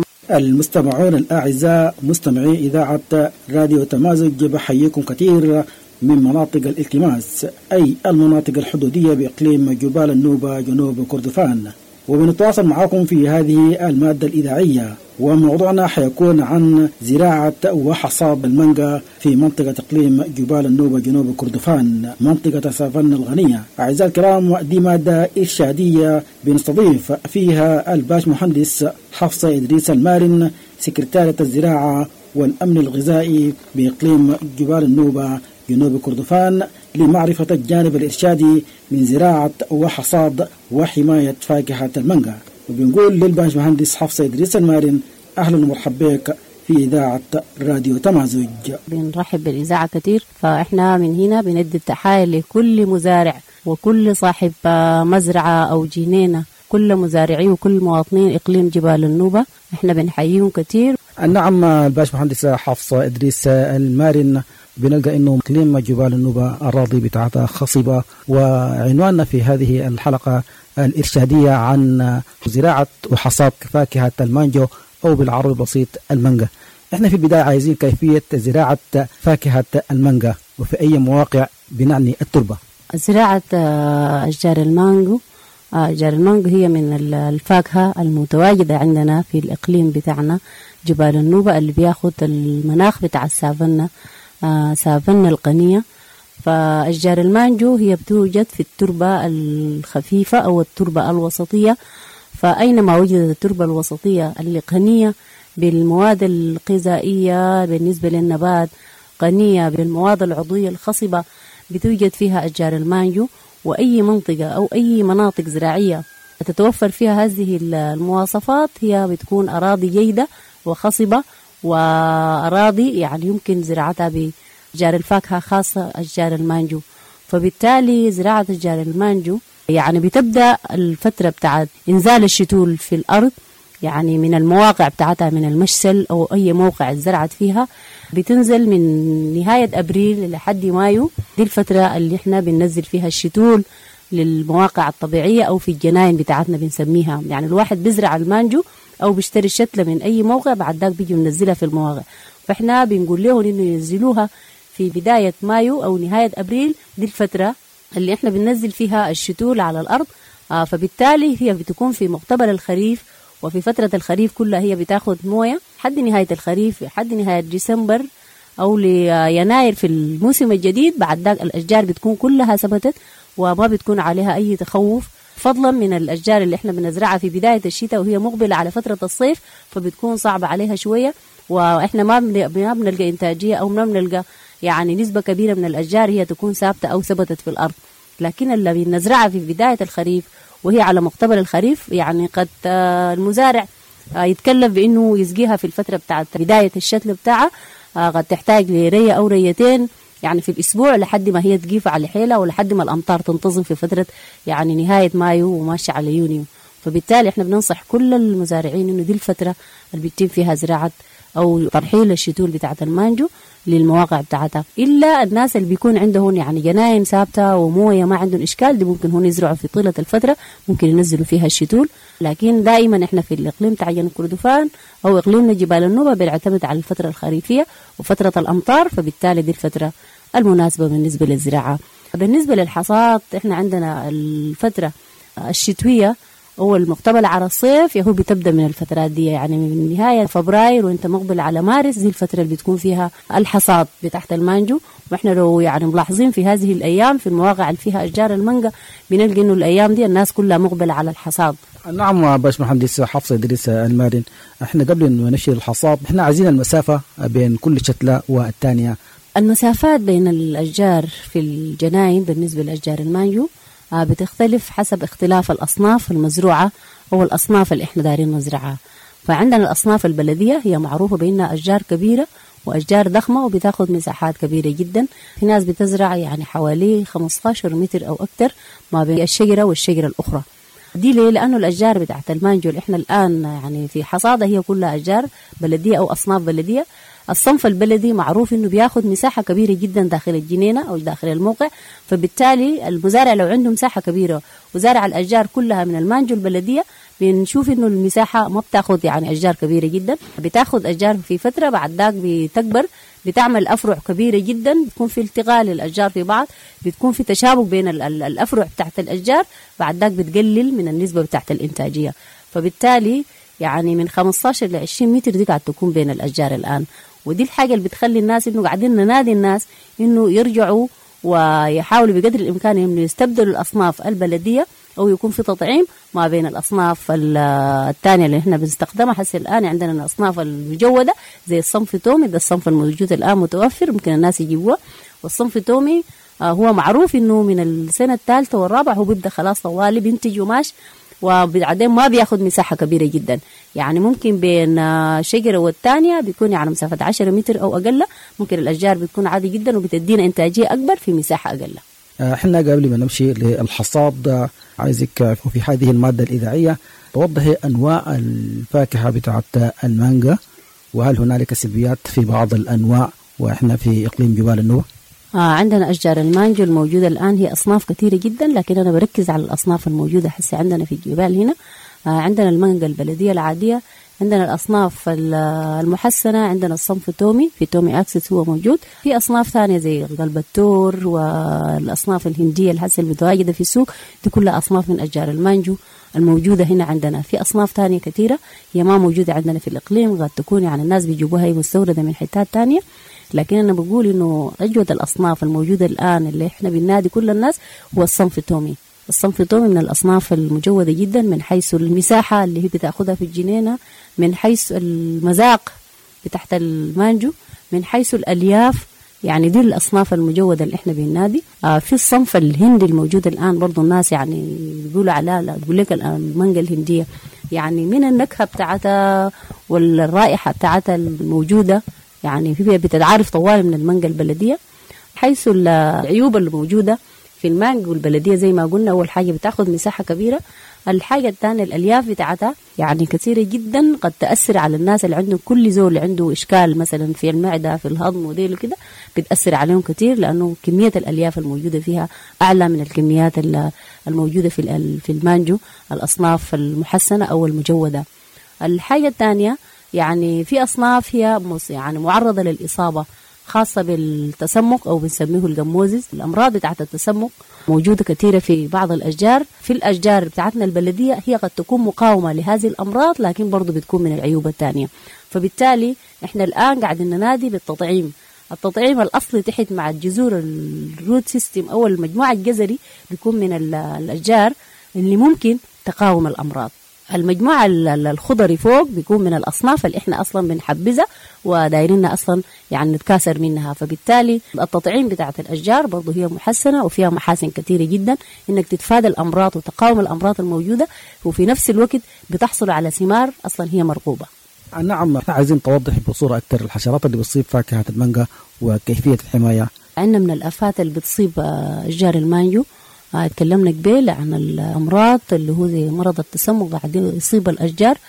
المستمعون الأعزاء مستمعي إذاعة راديو تمازج، بحييكم كثير من مناطق الالتماس، أي المناطق الحدودية بإقليم جبال النوبة جنوب كردفان، وبنتواصل معكم في هذه المادة الإذاعية، وموضوعنا حيكون عن زراعة وحصاد المانجا في منطقة إقليم جبال النوبة جنوب كردفان، منطقة سافن الغنية. أعزائي الكرام، دي مادة إرشادية بنستضيف فيها الباش مهندس حفصة إدريس المارن، سكرتارية الزراعة والأمن الغذائي بإقليم جبال النوبة جنوب كردفان، لمعرفة الجانب الإرشادي من زراعة وحصاد وحماية فاكهة المانجا. وبنقول للباش مهندس حفصة إدريس المارن أهلا ومرحبا بك في إذاعة راديو تمازج. بنرحب بالإذاعة كتير، فإحنا من هنا بندي التحية لكل مزارع وكل صاحب مزرعة أو جنينة، كل مزارعي وكل مواطنين إقليم جبال النوبة إحنا بنحييهم كتير. نعم الباش مهندس حفصة إدريس المارن، بنلقى إنه إقليم جبال النوبة الراضي بتاعتها خصبة، وعنواننا في هذه الحلقة الإرشادية عن زراعة وحصاد فاكهة المانجو أو بالعربي البسيط المانجا. إحنا في البداية عايزين كيفية زراعة فاكهة المانجا، وفي أي مواقع بنعني التربة. زراعة أشجار المانجو، أشجار المانجو هي من الفاكهة المتواجدة عندنا في الإقليم بتاعنا جبال النوبة، اللي بياخد المناخ بتاع السافنة، سافنة الغنية. فأشجار المانجو هي بتوجد في التربة الخفيفة أو التربة الوسطية، فأينما وجدت التربة الوسطية اللي غنية بالمواد الغذائية بالنسبة للنبات، غنية بالمواد العضوية الخصبة بتوجد فيها أشجار المانجو. وأي منطقة أو أي مناطق زراعية تتوفر فيها هذه المواصفات هي بتكون أراضي جيدة وخصبة، وأراضي يعني يمكن زراعتها بأشجار الفاكهة خاصة أشجار المانجو. فبالتالي زراعة أشجار المانجو يعني بتبدأ الفترة بتاعت إنزال الشتول في الأرض، يعني من المواقع بتاعتها من المشسل أو أي موقع زرعت فيها، بتنزل من نهاية أبريل لحد مايو. دي الفترة اللي احنا بننزل فيها الشتول للمواقع الطبيعية أو في الجناين بتاعتنا بنسميها. يعني الواحد بيزرع المانجو أو بيشتري الشتلة من أي موقع، بعد ذاك بيجي منزلها في المواقع. فاحنا بنقول لهم إنه ينزلوها في بداية مايو أو نهاية أبريل، دي الفترة اللي احنا بننزل فيها الشتول على الأرض. فبالتالي هي بتكون في مقتبل الخريف، وفي فترة الخريف كلها هي بتاخد موية حد نهاية الخريف، حد نهاية ديسمبر أو ليناير في الموسم الجديد. بعد ذاك الأشجار بتكون كلها ثبتت وما بتكون عليها أي تخوف، فضلا من الأشجار اللي احنا بنزرعها في بداية الشتاء وهي مقبلة على فترة الصيف، فبتكون صعبة عليها شوية، وإحنا ما بنلقى إنتاجية أو ما بنلقى يعني نسبة كبيرة من الأشجار هي تكون ثابتة أو ثبتت في الأرض. لكن اللي بنزرعها في بداية الخريف وهي على مقتبل الخريف، يعني قد المزارع يتكلف بأنه يسقيها في الفترة بتاعت بداية الشتل بتاعها، قد تحتاج لرية أو ريتين يعني في الأسبوع لحد ما هي تجيف على حيلة ولحد ما الأمطار تنتظم في فترة يعني نهاية مايو وماشي على يونيو. فبالتالي احنا بننصح كل المزارعين إنه دي الفترة اللي بيتم فيها زراعة أو ترحيل الشتول بتاعت المانجو للمواقع بتاعتها. إلا الناس اللي بيكون عندهم يعني جناين ثابتة وموية ما عندهم إشكال، دي ممكن هون يزرعوا في طيلة الفترة، ممكن ينزلوا فيها الشتول. لكن دائما إحنا في الإقليم تاع جنوب كردفان أو إقليمنا جبال النوبة بنعتمد على الفترة الخريفية وفترة الأمطار، فبالتالي دي الفترة المناسبة بالنسبة للزراعة. بالنسبة للحصاد إحنا عندنا الفترة الشتوية هو المقتبل على الصيف، يهو بتبدأ من الفترات دي يعني من نهاية فبراير وانت مقبل على مارس، دي الفترة اللي بتكون فيها الحصاد بتاعت المانجو. واحنا لو يعني ملاحظين في هذه الأيام في المواقع اللي فيها أشجار المانجا بنلقى إنه الأيام دي الناس كلها مقبلة على الحصاد. نعم باش مهندس حفصة إدريس المارين، احنا قبل أن نشير الحصاد احنا عايزين المسافة بين كل شتلة والثانية. المسافات بين الأشجار في الجناين بالنسبة لأشجار المانجو بتختلف حسب اختلاف الأصناف المزروعة أو الأصناف اللي إحنا دارين نزرعها. فعندنا الأصناف البلدية هي معروفة بأنها أشجار كبيرة وأشجار ضخمة وبتاخد مساحات كبيرة جدا. في ناس بتزرع يعني حوالي 15 متر أو أكتر ما بين الشجرة والشجرة الأخرى. دي ليه؟ لأنه الأشجار بتاعت المانجو اللي إحنا الآن يعني في حصادها هي كلها أشجار بلدية أو أصناف بلدية. الصنف البلدي معروف إنه بياخد مساحة كبيرة جدا داخل الجنينة أو داخل الموقع، فبالتالي المزارع لو عنده مساحة كبيرة وزارع الأشجار كلها من المانجو البلدية بنشوف إنه المساحة ما بتاخد يعني أشجار كبيرة جدا، بتاخد أشجار في فترة بعد ذاك بتكبر بتعمل أفرع كبيرة جدا، بتكون في التقاء للأشجار في بعض، بتكون في تشابك بين الأفرع بتاعت الأشجار، بعد ذاك بتقلل من النسبة بتاعت الإنتاجية. فبالتالي يعني من 15 ل 20 متر دي قاعد تكون بين الأشجار الآن. ودي الحاجة اللي بتخلي الناس إنه قاعدين ننادي الناس إنه يرجعوا ويحاولوا بقدر الإمكان إنه يستبدلوا الأصناف البلدية أو يكون في تطعيم ما بين الأصناف الثانية اللي إحنا بنستخدمها. حسي الآن عندنا الأصناف المجودة زي الصنف تومي، ده الصنف الموجود الآن متوفر ممكن الناس يجيبوه. والصنف تومي هو معروف إنه من السنة الثالثة والرابعة هو بيبدأ خلاص طوالي بينتج وماش، وبعدين ما بياخد مساحة كبيرة جدا، يعني ممكن بين شجرة والتانية بيكون يعني مسافة 10 متر أو أقل. ممكن الأشجار بتكون عادي جدا وبتدينا إنتاجية أكبر في مساحة أقل. احنا قبل ما نمشي للحصاد عايزك في هذه المادة الإذاعية توضحي أنواع الفاكهة بتاعت المانجا، وهل هنالك سلبيات في بعض الأنواع وإحنا في إقليم جبال النوبة؟ عندنا أشجار المانجو الموجودة الآن هي أصناف كثيرة جدا، لكن أنا بركز على الأصناف الموجودة حسي عندنا في الجبال هنا. عندنا المانجا البلدية العادية، عندنا الأصناف المحسنة، عندنا الصنف تومي في تومي أكسس هو موجود، في أصناف ثانية زي قلب التور والأصناف الهندية الحسي المتواجدة في السوق، دي كلها أصناف من أشجار المانجو الموجودة هنا عندنا. في أصناف ثانية كثيرة هي ما موجودة عندنا في الإقليم، قد تكون يعني الناس بيجيبوها هي مستوردة من حتات ثانية، لكن أنا بقول إنه أجود الأصناف الموجودة الآن اللي إحنا بننادي كل الناس هو الصنف التومي. الصنف التومي من الأصناف المجودة جدا من حيث المساحة اللي هي بتأخذها في الجنينة، من حيث المذاق بتحت المانجو، من حيث الألياف. يعني دي الأصناف المجودة اللي إحنا بننادي. في الصنف الهندي الموجود الآن برضو الناس يعني بيقولوا على بيقول لك المانجا الهندية يعني من النكهة بتاعتها والرائحة بتاعتها الموجودة يعني فيها بتتعارف طوال من المانجا البلدية. حيث العيوب الموجودة في المانجا البلدية زي ما قلنا، أول حاجة بتاخذ مساحة كبيرة، الحاجة الثانية الألياف بتاعتها يعني كثيرة جدا، قد تأثر على الناس اللي عندهم كل زول اللي عنده إشكال مثلا في المعدة في الهضم وديل وكده، بتأثر عليهم كثير لأنه كمية الألياف الموجودة فيها أعلى من الكميات الموجودة في المانجو الأصناف المحسنة أو المجودة. الحاجة الثانية يعني في أصناف هي يعني معرضة للإصابة خاصة بالتسمق أو بنسميه الجموزيس. الأمراض بتاعت التسمق موجودة كثيرة في بعض الأشجار. في الأشجار بتاعتنا البلدية هي قد تكون مقاومة لهذه الأمراض، لكن برضو بتكون من العيوب الثانية. فبالتالي إحنا الآن قاعدين ننادي بالتطعيم. التطعيم الأصلي تحت مع الجذور الروت سيستم أو المجموعة الجذري بيكون من الأشجار اللي ممكن تقاوم الأمراض. المجموعة الخضري فوق بيكون من الأصناف اللي إحنا أصلا بنحبذها ودايرينها أصلا يعني نتكاثر منها. فبالتالي التطعيم بتاعت الأشجار برضو هي محسنة وفيها محاسن كثيرة جدا إنك تتفادى الأمراض وتقاوم الأمراض الموجودة، وفي نفس الوقت بتحصل على ثمار أصلا هي مرغوبة. نعم، احنا عايزين توضح بصورة أكثر الحشرات اللي بتصيب فاكهة المانجا وكيفية الحماية. عندنا من الآفات اللي بتصيب أشجار المانجو تكلمنا قبل عن الأمراض اللي هو زي مرض التسمق بعدين يصيب الأشجار،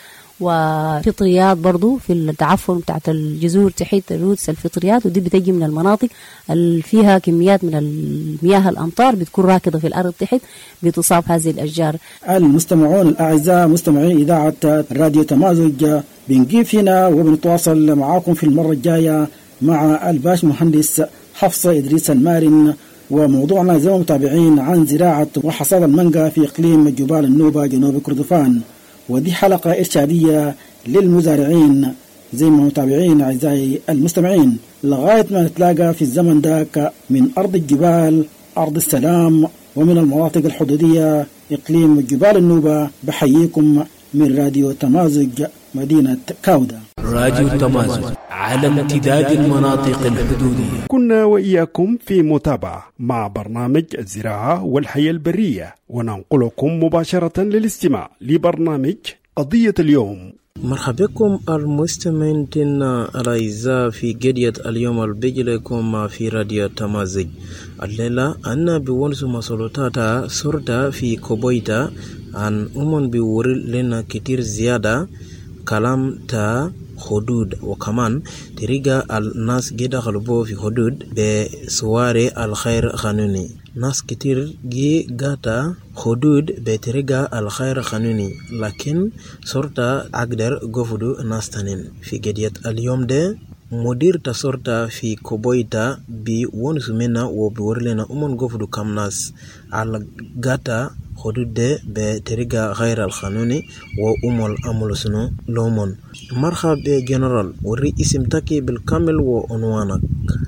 وفطريات برضو في التعفن بتاعت الجذور تحت الروتس الفطريات، ودي بتجي من المناطق اللي فيها كميات من المياه الأمطار بتكون راكضة في الأرض تحت بتصاب هذه الأشجار. المستمعون الأعزاء مستمعي إذاعة راديو تمازج، بنجيب هنا وبنتواصل معاكم في المرة الجاية مع الباش مهندس حفصة إدريس المارن، وموضوعنا زي ما متابعين عن زراعة وحصاد المانجا في إقليم جبال النوبة جنوب كردفان، ودي حلقة إرشادية للمزارعين زي ما متابعين أعزائي المستمعين، لغاية ما نتلاقى في الزمن ذاك من أرض الجبال أرض السلام ومن المناطق الحدودية إقليم جبال النوبة. بحييكم من راديو تمازج مدينة كاودا. راديو تمازج على امتداد المناطق الحدودية. كنا وإياكم في متابعة مع برنامج الزراعة والحياة البرية، وننقلكم مباشرة للاستماع لبرنامج قضية اليوم. مرحبا بكم المستمعين الأعزاء في قضية اليوم البيجي لكم في راديو تمازج. الليلة أنا بونس مسؤولتها صرت في كوبويتا عن بيوري لنا كتير زيادة كلام تا حدود، وكمان تريجا الناس جدا غلبوا في حدود بسواري الخير قانوني. ناس كتير جاتا حدود بتريجا الخير قانوني، لكن صرتا أقدر قفدو ناس تانين. في قضية اليوم ده مدير تصورتا في كوبويتا بونس منا وبورلنا قفدو كم ناس على جاتا حدود ده بطريقة غير القانوني الأمل سنو لومون. مرحبا جنرال، وري اسمتك بالكامل وعنوانك.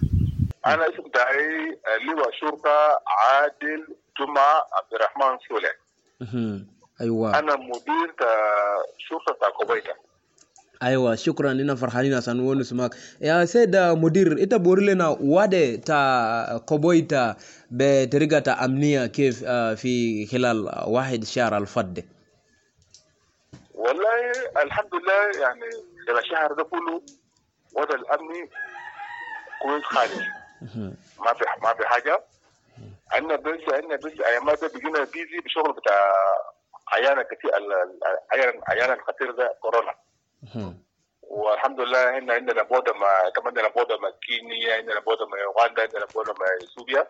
أنا اسم تاعي لواء شرطة عادل جمعة عبد الرحمن سولة. أيوة، أنا مدير شرطة كوبويتا. ايوه شكرا، لنا فرحانين عشان ونسمعك يا سيد مدير. انت بوري لنا وادي تا كوبويتا بطريقه امنيه كيف في خلال واحد شهر الفض؟ والله الحمد لله، يعني خلال الشهر ده كله وضع الامني كويس خالص، ما في حاجه. عندنا بس ايامات بقينا بيزي بشغل بتاع عيانه كتير، عيانه الخطير ده كورونا. والحمد لله هنا عندنا بودا كمان عندنا بودا مع كينيا، عندنا بودا مع اوغندا، عندنا بودا مع اثيوبيا.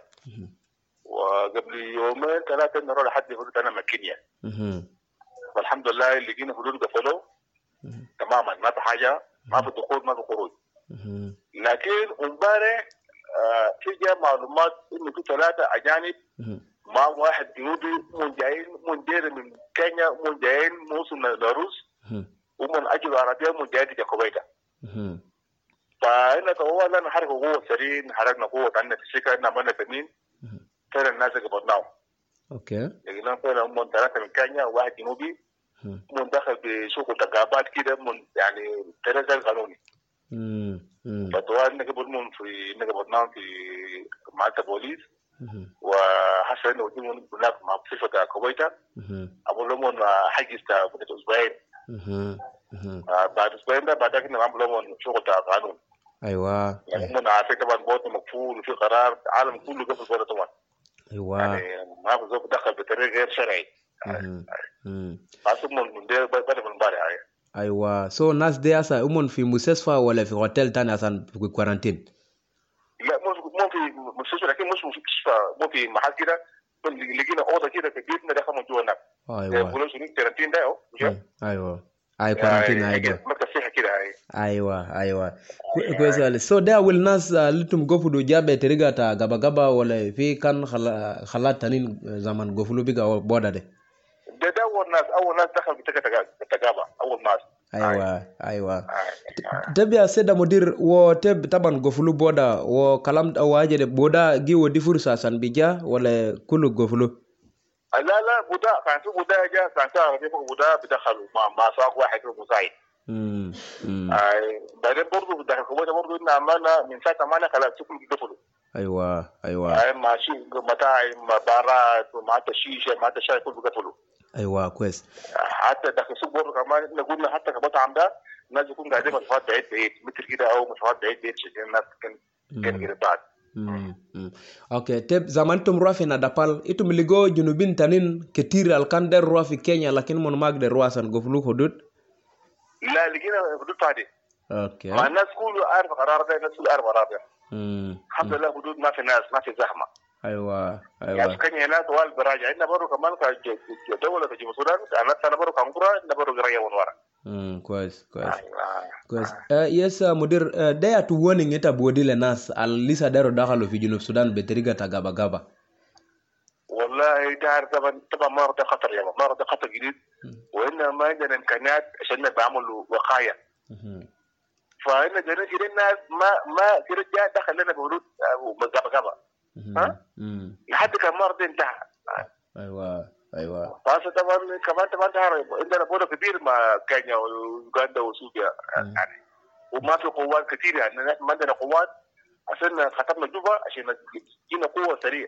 وقبل يومين ثلاثه نروح لحد حدود انا مع كينيا. والحمد لله اللي جينا حدود قفلوا تماما، ما في حاجه، ما في دخول ما في خروج. لكن امبارح في جاء معلومات انه في ثلاثه اجانب مع واحد جنوبي من جايين من كينيا، من جايين موصل لاروس، ومن أجل عربية من جهة كوبويتا. فإن طوال لنا حركة قوة سريع، حركنا قوة عندنا في الشركة، عندنا عملنا تنين، فعلا الناس قبضناهم. اوكي لكن انا من 3 من كينيا وواحد جنوبي من دخل بسوق التقابات كده من يعني 3 قانوني فتوالي نقبل من في نقبلناهم في معهد البوليس وحسن انه وديهم هناك مع صفه كويتا اقول لهم حجز مده اسبوعين بعد اسبوعين ده بعد كده نعمل لهم شغل قانون. ايوه يعني هم عارفين طبعا بوت مقفول وفي قرار العالم كله قبل بوت طبعا. ايوه يعني ما بزوج دخل بطريقه غير شرعي. خاصه من ده بدا من امبارح. ايوه سو الناس دي هسه هم في مستشفى ولا في اوتيل ثاني اصلا في كوارنتين؟ لا مو في مستشفى لكن مش مستشفى مو في محل كده لقينا اوضه كده كبيره ندخل جوا هناك. ايوه بيقولوا شنو كوارنتين ده ايوه اي كوارنتين ايوه ما تصيح كده ايوه كويس. سو ده والناس لتم قفلوا جابه طريقه غبا ولا في كان خلات تانين زمان قفلوا بقى بودا ده اول ناس دخل بتقابع اول ناس. ايوه تبي سيدا مدير وتب طبعا قفلوا بودا وكلام او حاجه بودا جي ودي فرصه عشان بيجا ولا كله قفلوا؟ لا بودا كان في بودا جا كان تعرف بودا بدخلوا مع ساق واحد مساعد. بعدين برضه دخل كويتا برضه ان امانه من ساعه امانه خلاص كله قفلوا. ايوه ماشي مطاعم بارات ومعات الشيشه معات الشاي كله قفلوا. ايوه كويس. حتى داخل السوق برضه كمان احنا قلنا حتى كمطعم ده الناس يكون قاعدين مسافات بعيد متر كده او مسافات بعيد عشان الناس كان كده بعد. اوكي تب زمانتم روح في نادابال انتم لقوا جنوبين تانين كتير الكاندر روح في كينيا لكن من ما قدر روح عشان قفلوا حدود؟ لا لقينا حدود فاضيه. اوكي ما الناس كله عارف قرار ده الناس كله عارف قرار ده. الحمد لله حدود ما في ناس ما في زحمه. ايوه يعني كينيا هنا طوال براجع عندنا برضه كمان كدوله في جنوب السودان انا برضه كانغورا عندنا برضه قريه من ورا. كويس يس مدير ده tuwoni ngeta bodi le nas alisa daro dakhalo fi junub sudan beteriga tagaba gaba. والله تعرف طبعا مرض خطر يا مرض خطر جديد وإنما ما عندنا امكانيات عشان نعمل وقايه. فإن جرينا الناس ما كده جاء دخل لنا بحدود غبا لحد كان مرض انتهى. ايوه خاصة طبعا كمان تعرف عندنا بودا كبير مع كينيا ويوغندا وسوريا يعني وما في قوات كثير يعني ما عندنا قوات عشان خطبنا جوبا عشان جينا قوة سريعة.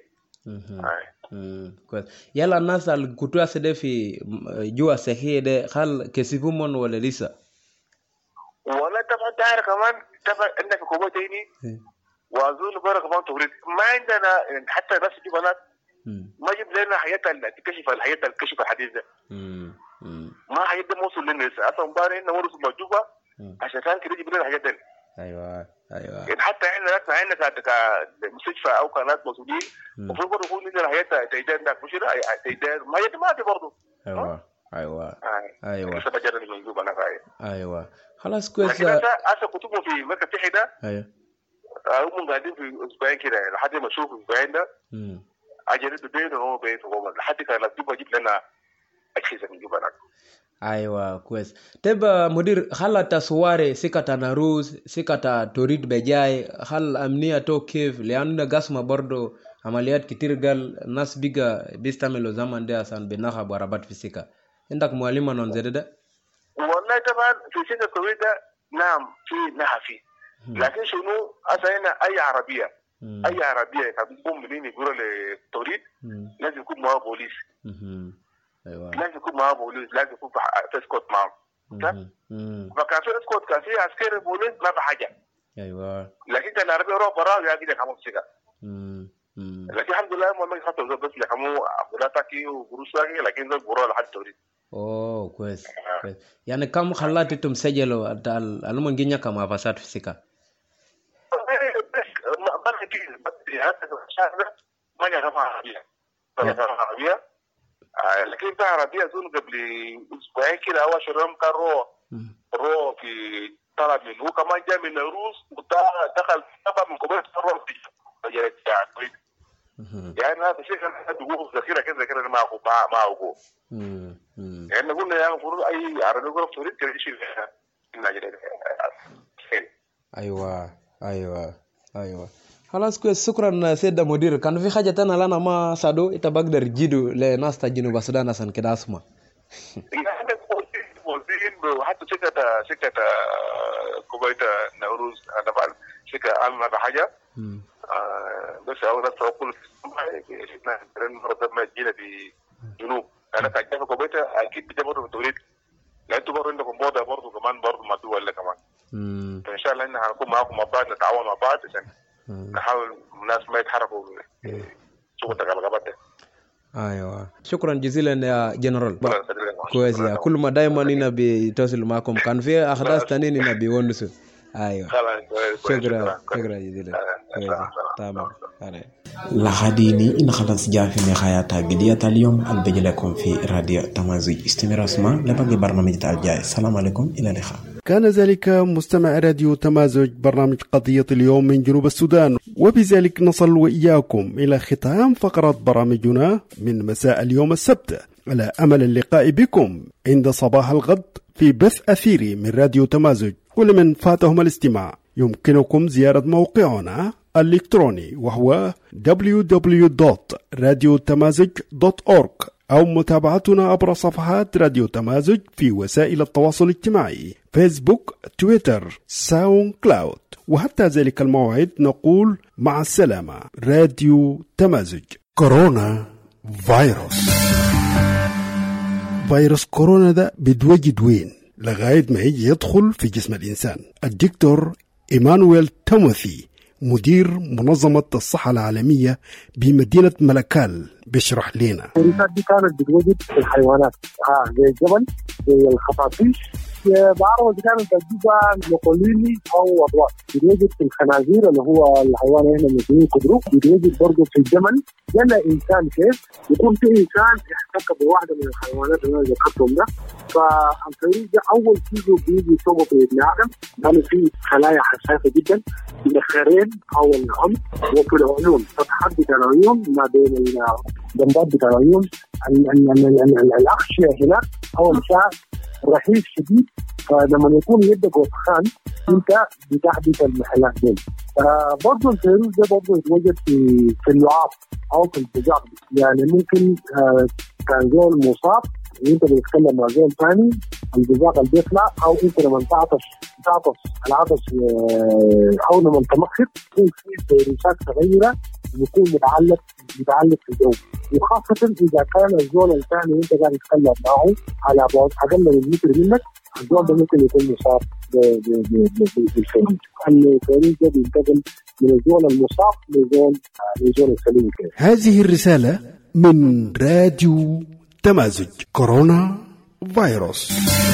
كويس. يلا الناس اللي كنتوا سده في جوا سهيه ده هل كسبهم ولا لسه؟ ولا طبعا تعرف كمان طبعا عندنا في قوة تاني واظن برا كمان توريد ما عندنا حتى بس في بنات ما جيب لنا حياة الكشف الحديث ده. ما حياة ده موصل لنا لسه اصلا مباراه انه ورث موجوبه عشان كان كده يجيب لنا حياة ده. ايوه يعني حتى احنا كمستشفى او كناس مسؤولين المفروض برضه يكون لنا حياة تيدان ده مش تيدان ما هي ما دي برضه. ايوه لسه بجرب الموجوب انا ايوه خلاص كويس. لكن هسه كتبوا في مركز تحي ده ايوه هم قاعدين في اسبوعين كده لحد ما اشوف اسبوعين ده اجرب بينه وهو بين هو لحد كان اجيب لنا اجهزه من جبنا. ايوه كويس. تبا مدير هل تصواري سكتا ناروز سكتا توريد بجاي هل امنيه تو كيف لانه قسمه برضو عمليات كتير قال الناس بيجا بيستعملوا زمن ده عشان بناخذ ضربات في سكه. عندك معلومه عن ده؟ والله طبعا في سكه الكويت نعم في نهفي لكن شنو هنا اي عربيه كان بيقوم منين يقولوا للتوريد لازم يكون معاه بوليس. ايوه لازم يكون معاه بوليس لازم يكون في اسكوت معاه. فكان في اسكوت كان في عسكري بوليس ما في حاجه. ايوه لكن كان العربيه روح برا يا كده كمان سكه. لكن الحمد لله ما خطوا بس لكمو بولاتاكي وبروساكي لكن ده برا لحد التوريد. كويس يعني كم خلاتكم تسجلوا المنجينيا كما فساد في سكه؟ ما كتير ما يعرف عربية لكن في عربية أظن قبل أسبوعين كده أو شرم كان رو في طلب منه وكمان جاء من الروس ودخل سبب من قبل الروس يعني هذا شيء كان بيقول ذخيرة كده ما هو يعني قلنا يعني المفروض أي عربية يقول تريد كده شيء ايوه خلاص كويس، شكرا سيد مدير. كان في حاجة تانية لنا ما سادو إنت بقدر جيدو لناس جنوب السودان عشان كده أسمع. وحتى شركة كوبايت نوروز أنا بعد شركة عاملة بحاجة بس أول ناس أقول إحنا مرتب ما جينا في جنوب أنا كجافة كوبايت أكيد بتمر بتوليد لأن تمر عندكم بوضع برضو كمان برضو ما دول ولا كمان فإن شاء الله إن هنكون معاكم مع بعض نتعاون مع بعض عشان نحاول الناس ما يتحركوا شغل تغلغبات. ايوه شكرا جزيلا يا جنرال. كويس يا كل ما دائما هنا بيتواصل معكم، كان في احداث ثانيه هنا بيونسوا. ايوه شكرا جزيلا. تمام لغاديني إن خلاص جاء في نهاية قضية اليوم البجي لكم في راديو تمازج. استمروا اسمع لبقي برنامج الجاي. السلام عليكم إلى اللقاء. كان ذلك مستمع راديو تمازج برنامج قضية اليوم من جنوب السودان، وبذلك نصل وإياكم إلى ختام فقرات برامجنا من مساء اليوم السبت، على أمل اللقاء بكم عند صباح الغد في بث أثيري من راديو تمازج. ولمن فاتهم الاستماع يمكنكم زيارة موقعنا الإلكتروني وهو www.radiotamazig.org أو متابعتنا عبر صفحات راديو تمازج في وسائل التواصل الاجتماعي فيسبوك، تويتر، ساوند كلاود. وحتى ذلك الموعد نقول مع السلامة. راديو تمازج. كورونا فيروس كورونا ده بيتوجد وين لغاية ما يجي يدخل في جسم الإنسان؟ الدكتور إيمانويل توماثي مدير منظمة الصحة العالمية بمدينة ملكال بيشرح لنا. الفيروسات دي كانت بتوجد في الحيوانات زي الجبل، زي الخفافيش، بعرض كانت تجيبها مقوليني أو أضواء. بتوجد في الخنازير اللي هو الحيوان هنا اللي قدره، بتوجد برضه في الجمل. يلا إنسان كيف يكون في إنسان يحتك بواحدة من الحيوانات اللي أنا ذكرتهم ده، فالفيروس ده أول شيء بيجي يصيبه في ابن آدم لأنه فيه خلايا حساسة جدا في الخيرين أو العمق وفي العيون، فتحات بتاع العيون ما بين الجنبات بتاع العيون، الأغشية هناك أو الشعر رهيب شديد. فلما يكون يدك وسخان انت بتحدث المحلات دي. برضه الفيروس ده برضه يتوجد في اللعاب او في البزاق، يعني ممكن كان زول مصاب وانت بتتكلم مع زول ثاني البزاق اللي بيطلع، او انت لما تعطش العطش او لما تمخر يكون في فيروسات صغيره يكون متعلق في الجو، وخاصه اذا كان الزول الثاني انت قاعد تتكلم معه على بعد اقل من متر منك، الزول ده ممكن يكون مصاب بالفيروس. الفيروس ده بينتقل من الزول المصاب للزول السليم. هذه الرسالة من راديو تمازج. كورونا فيروس.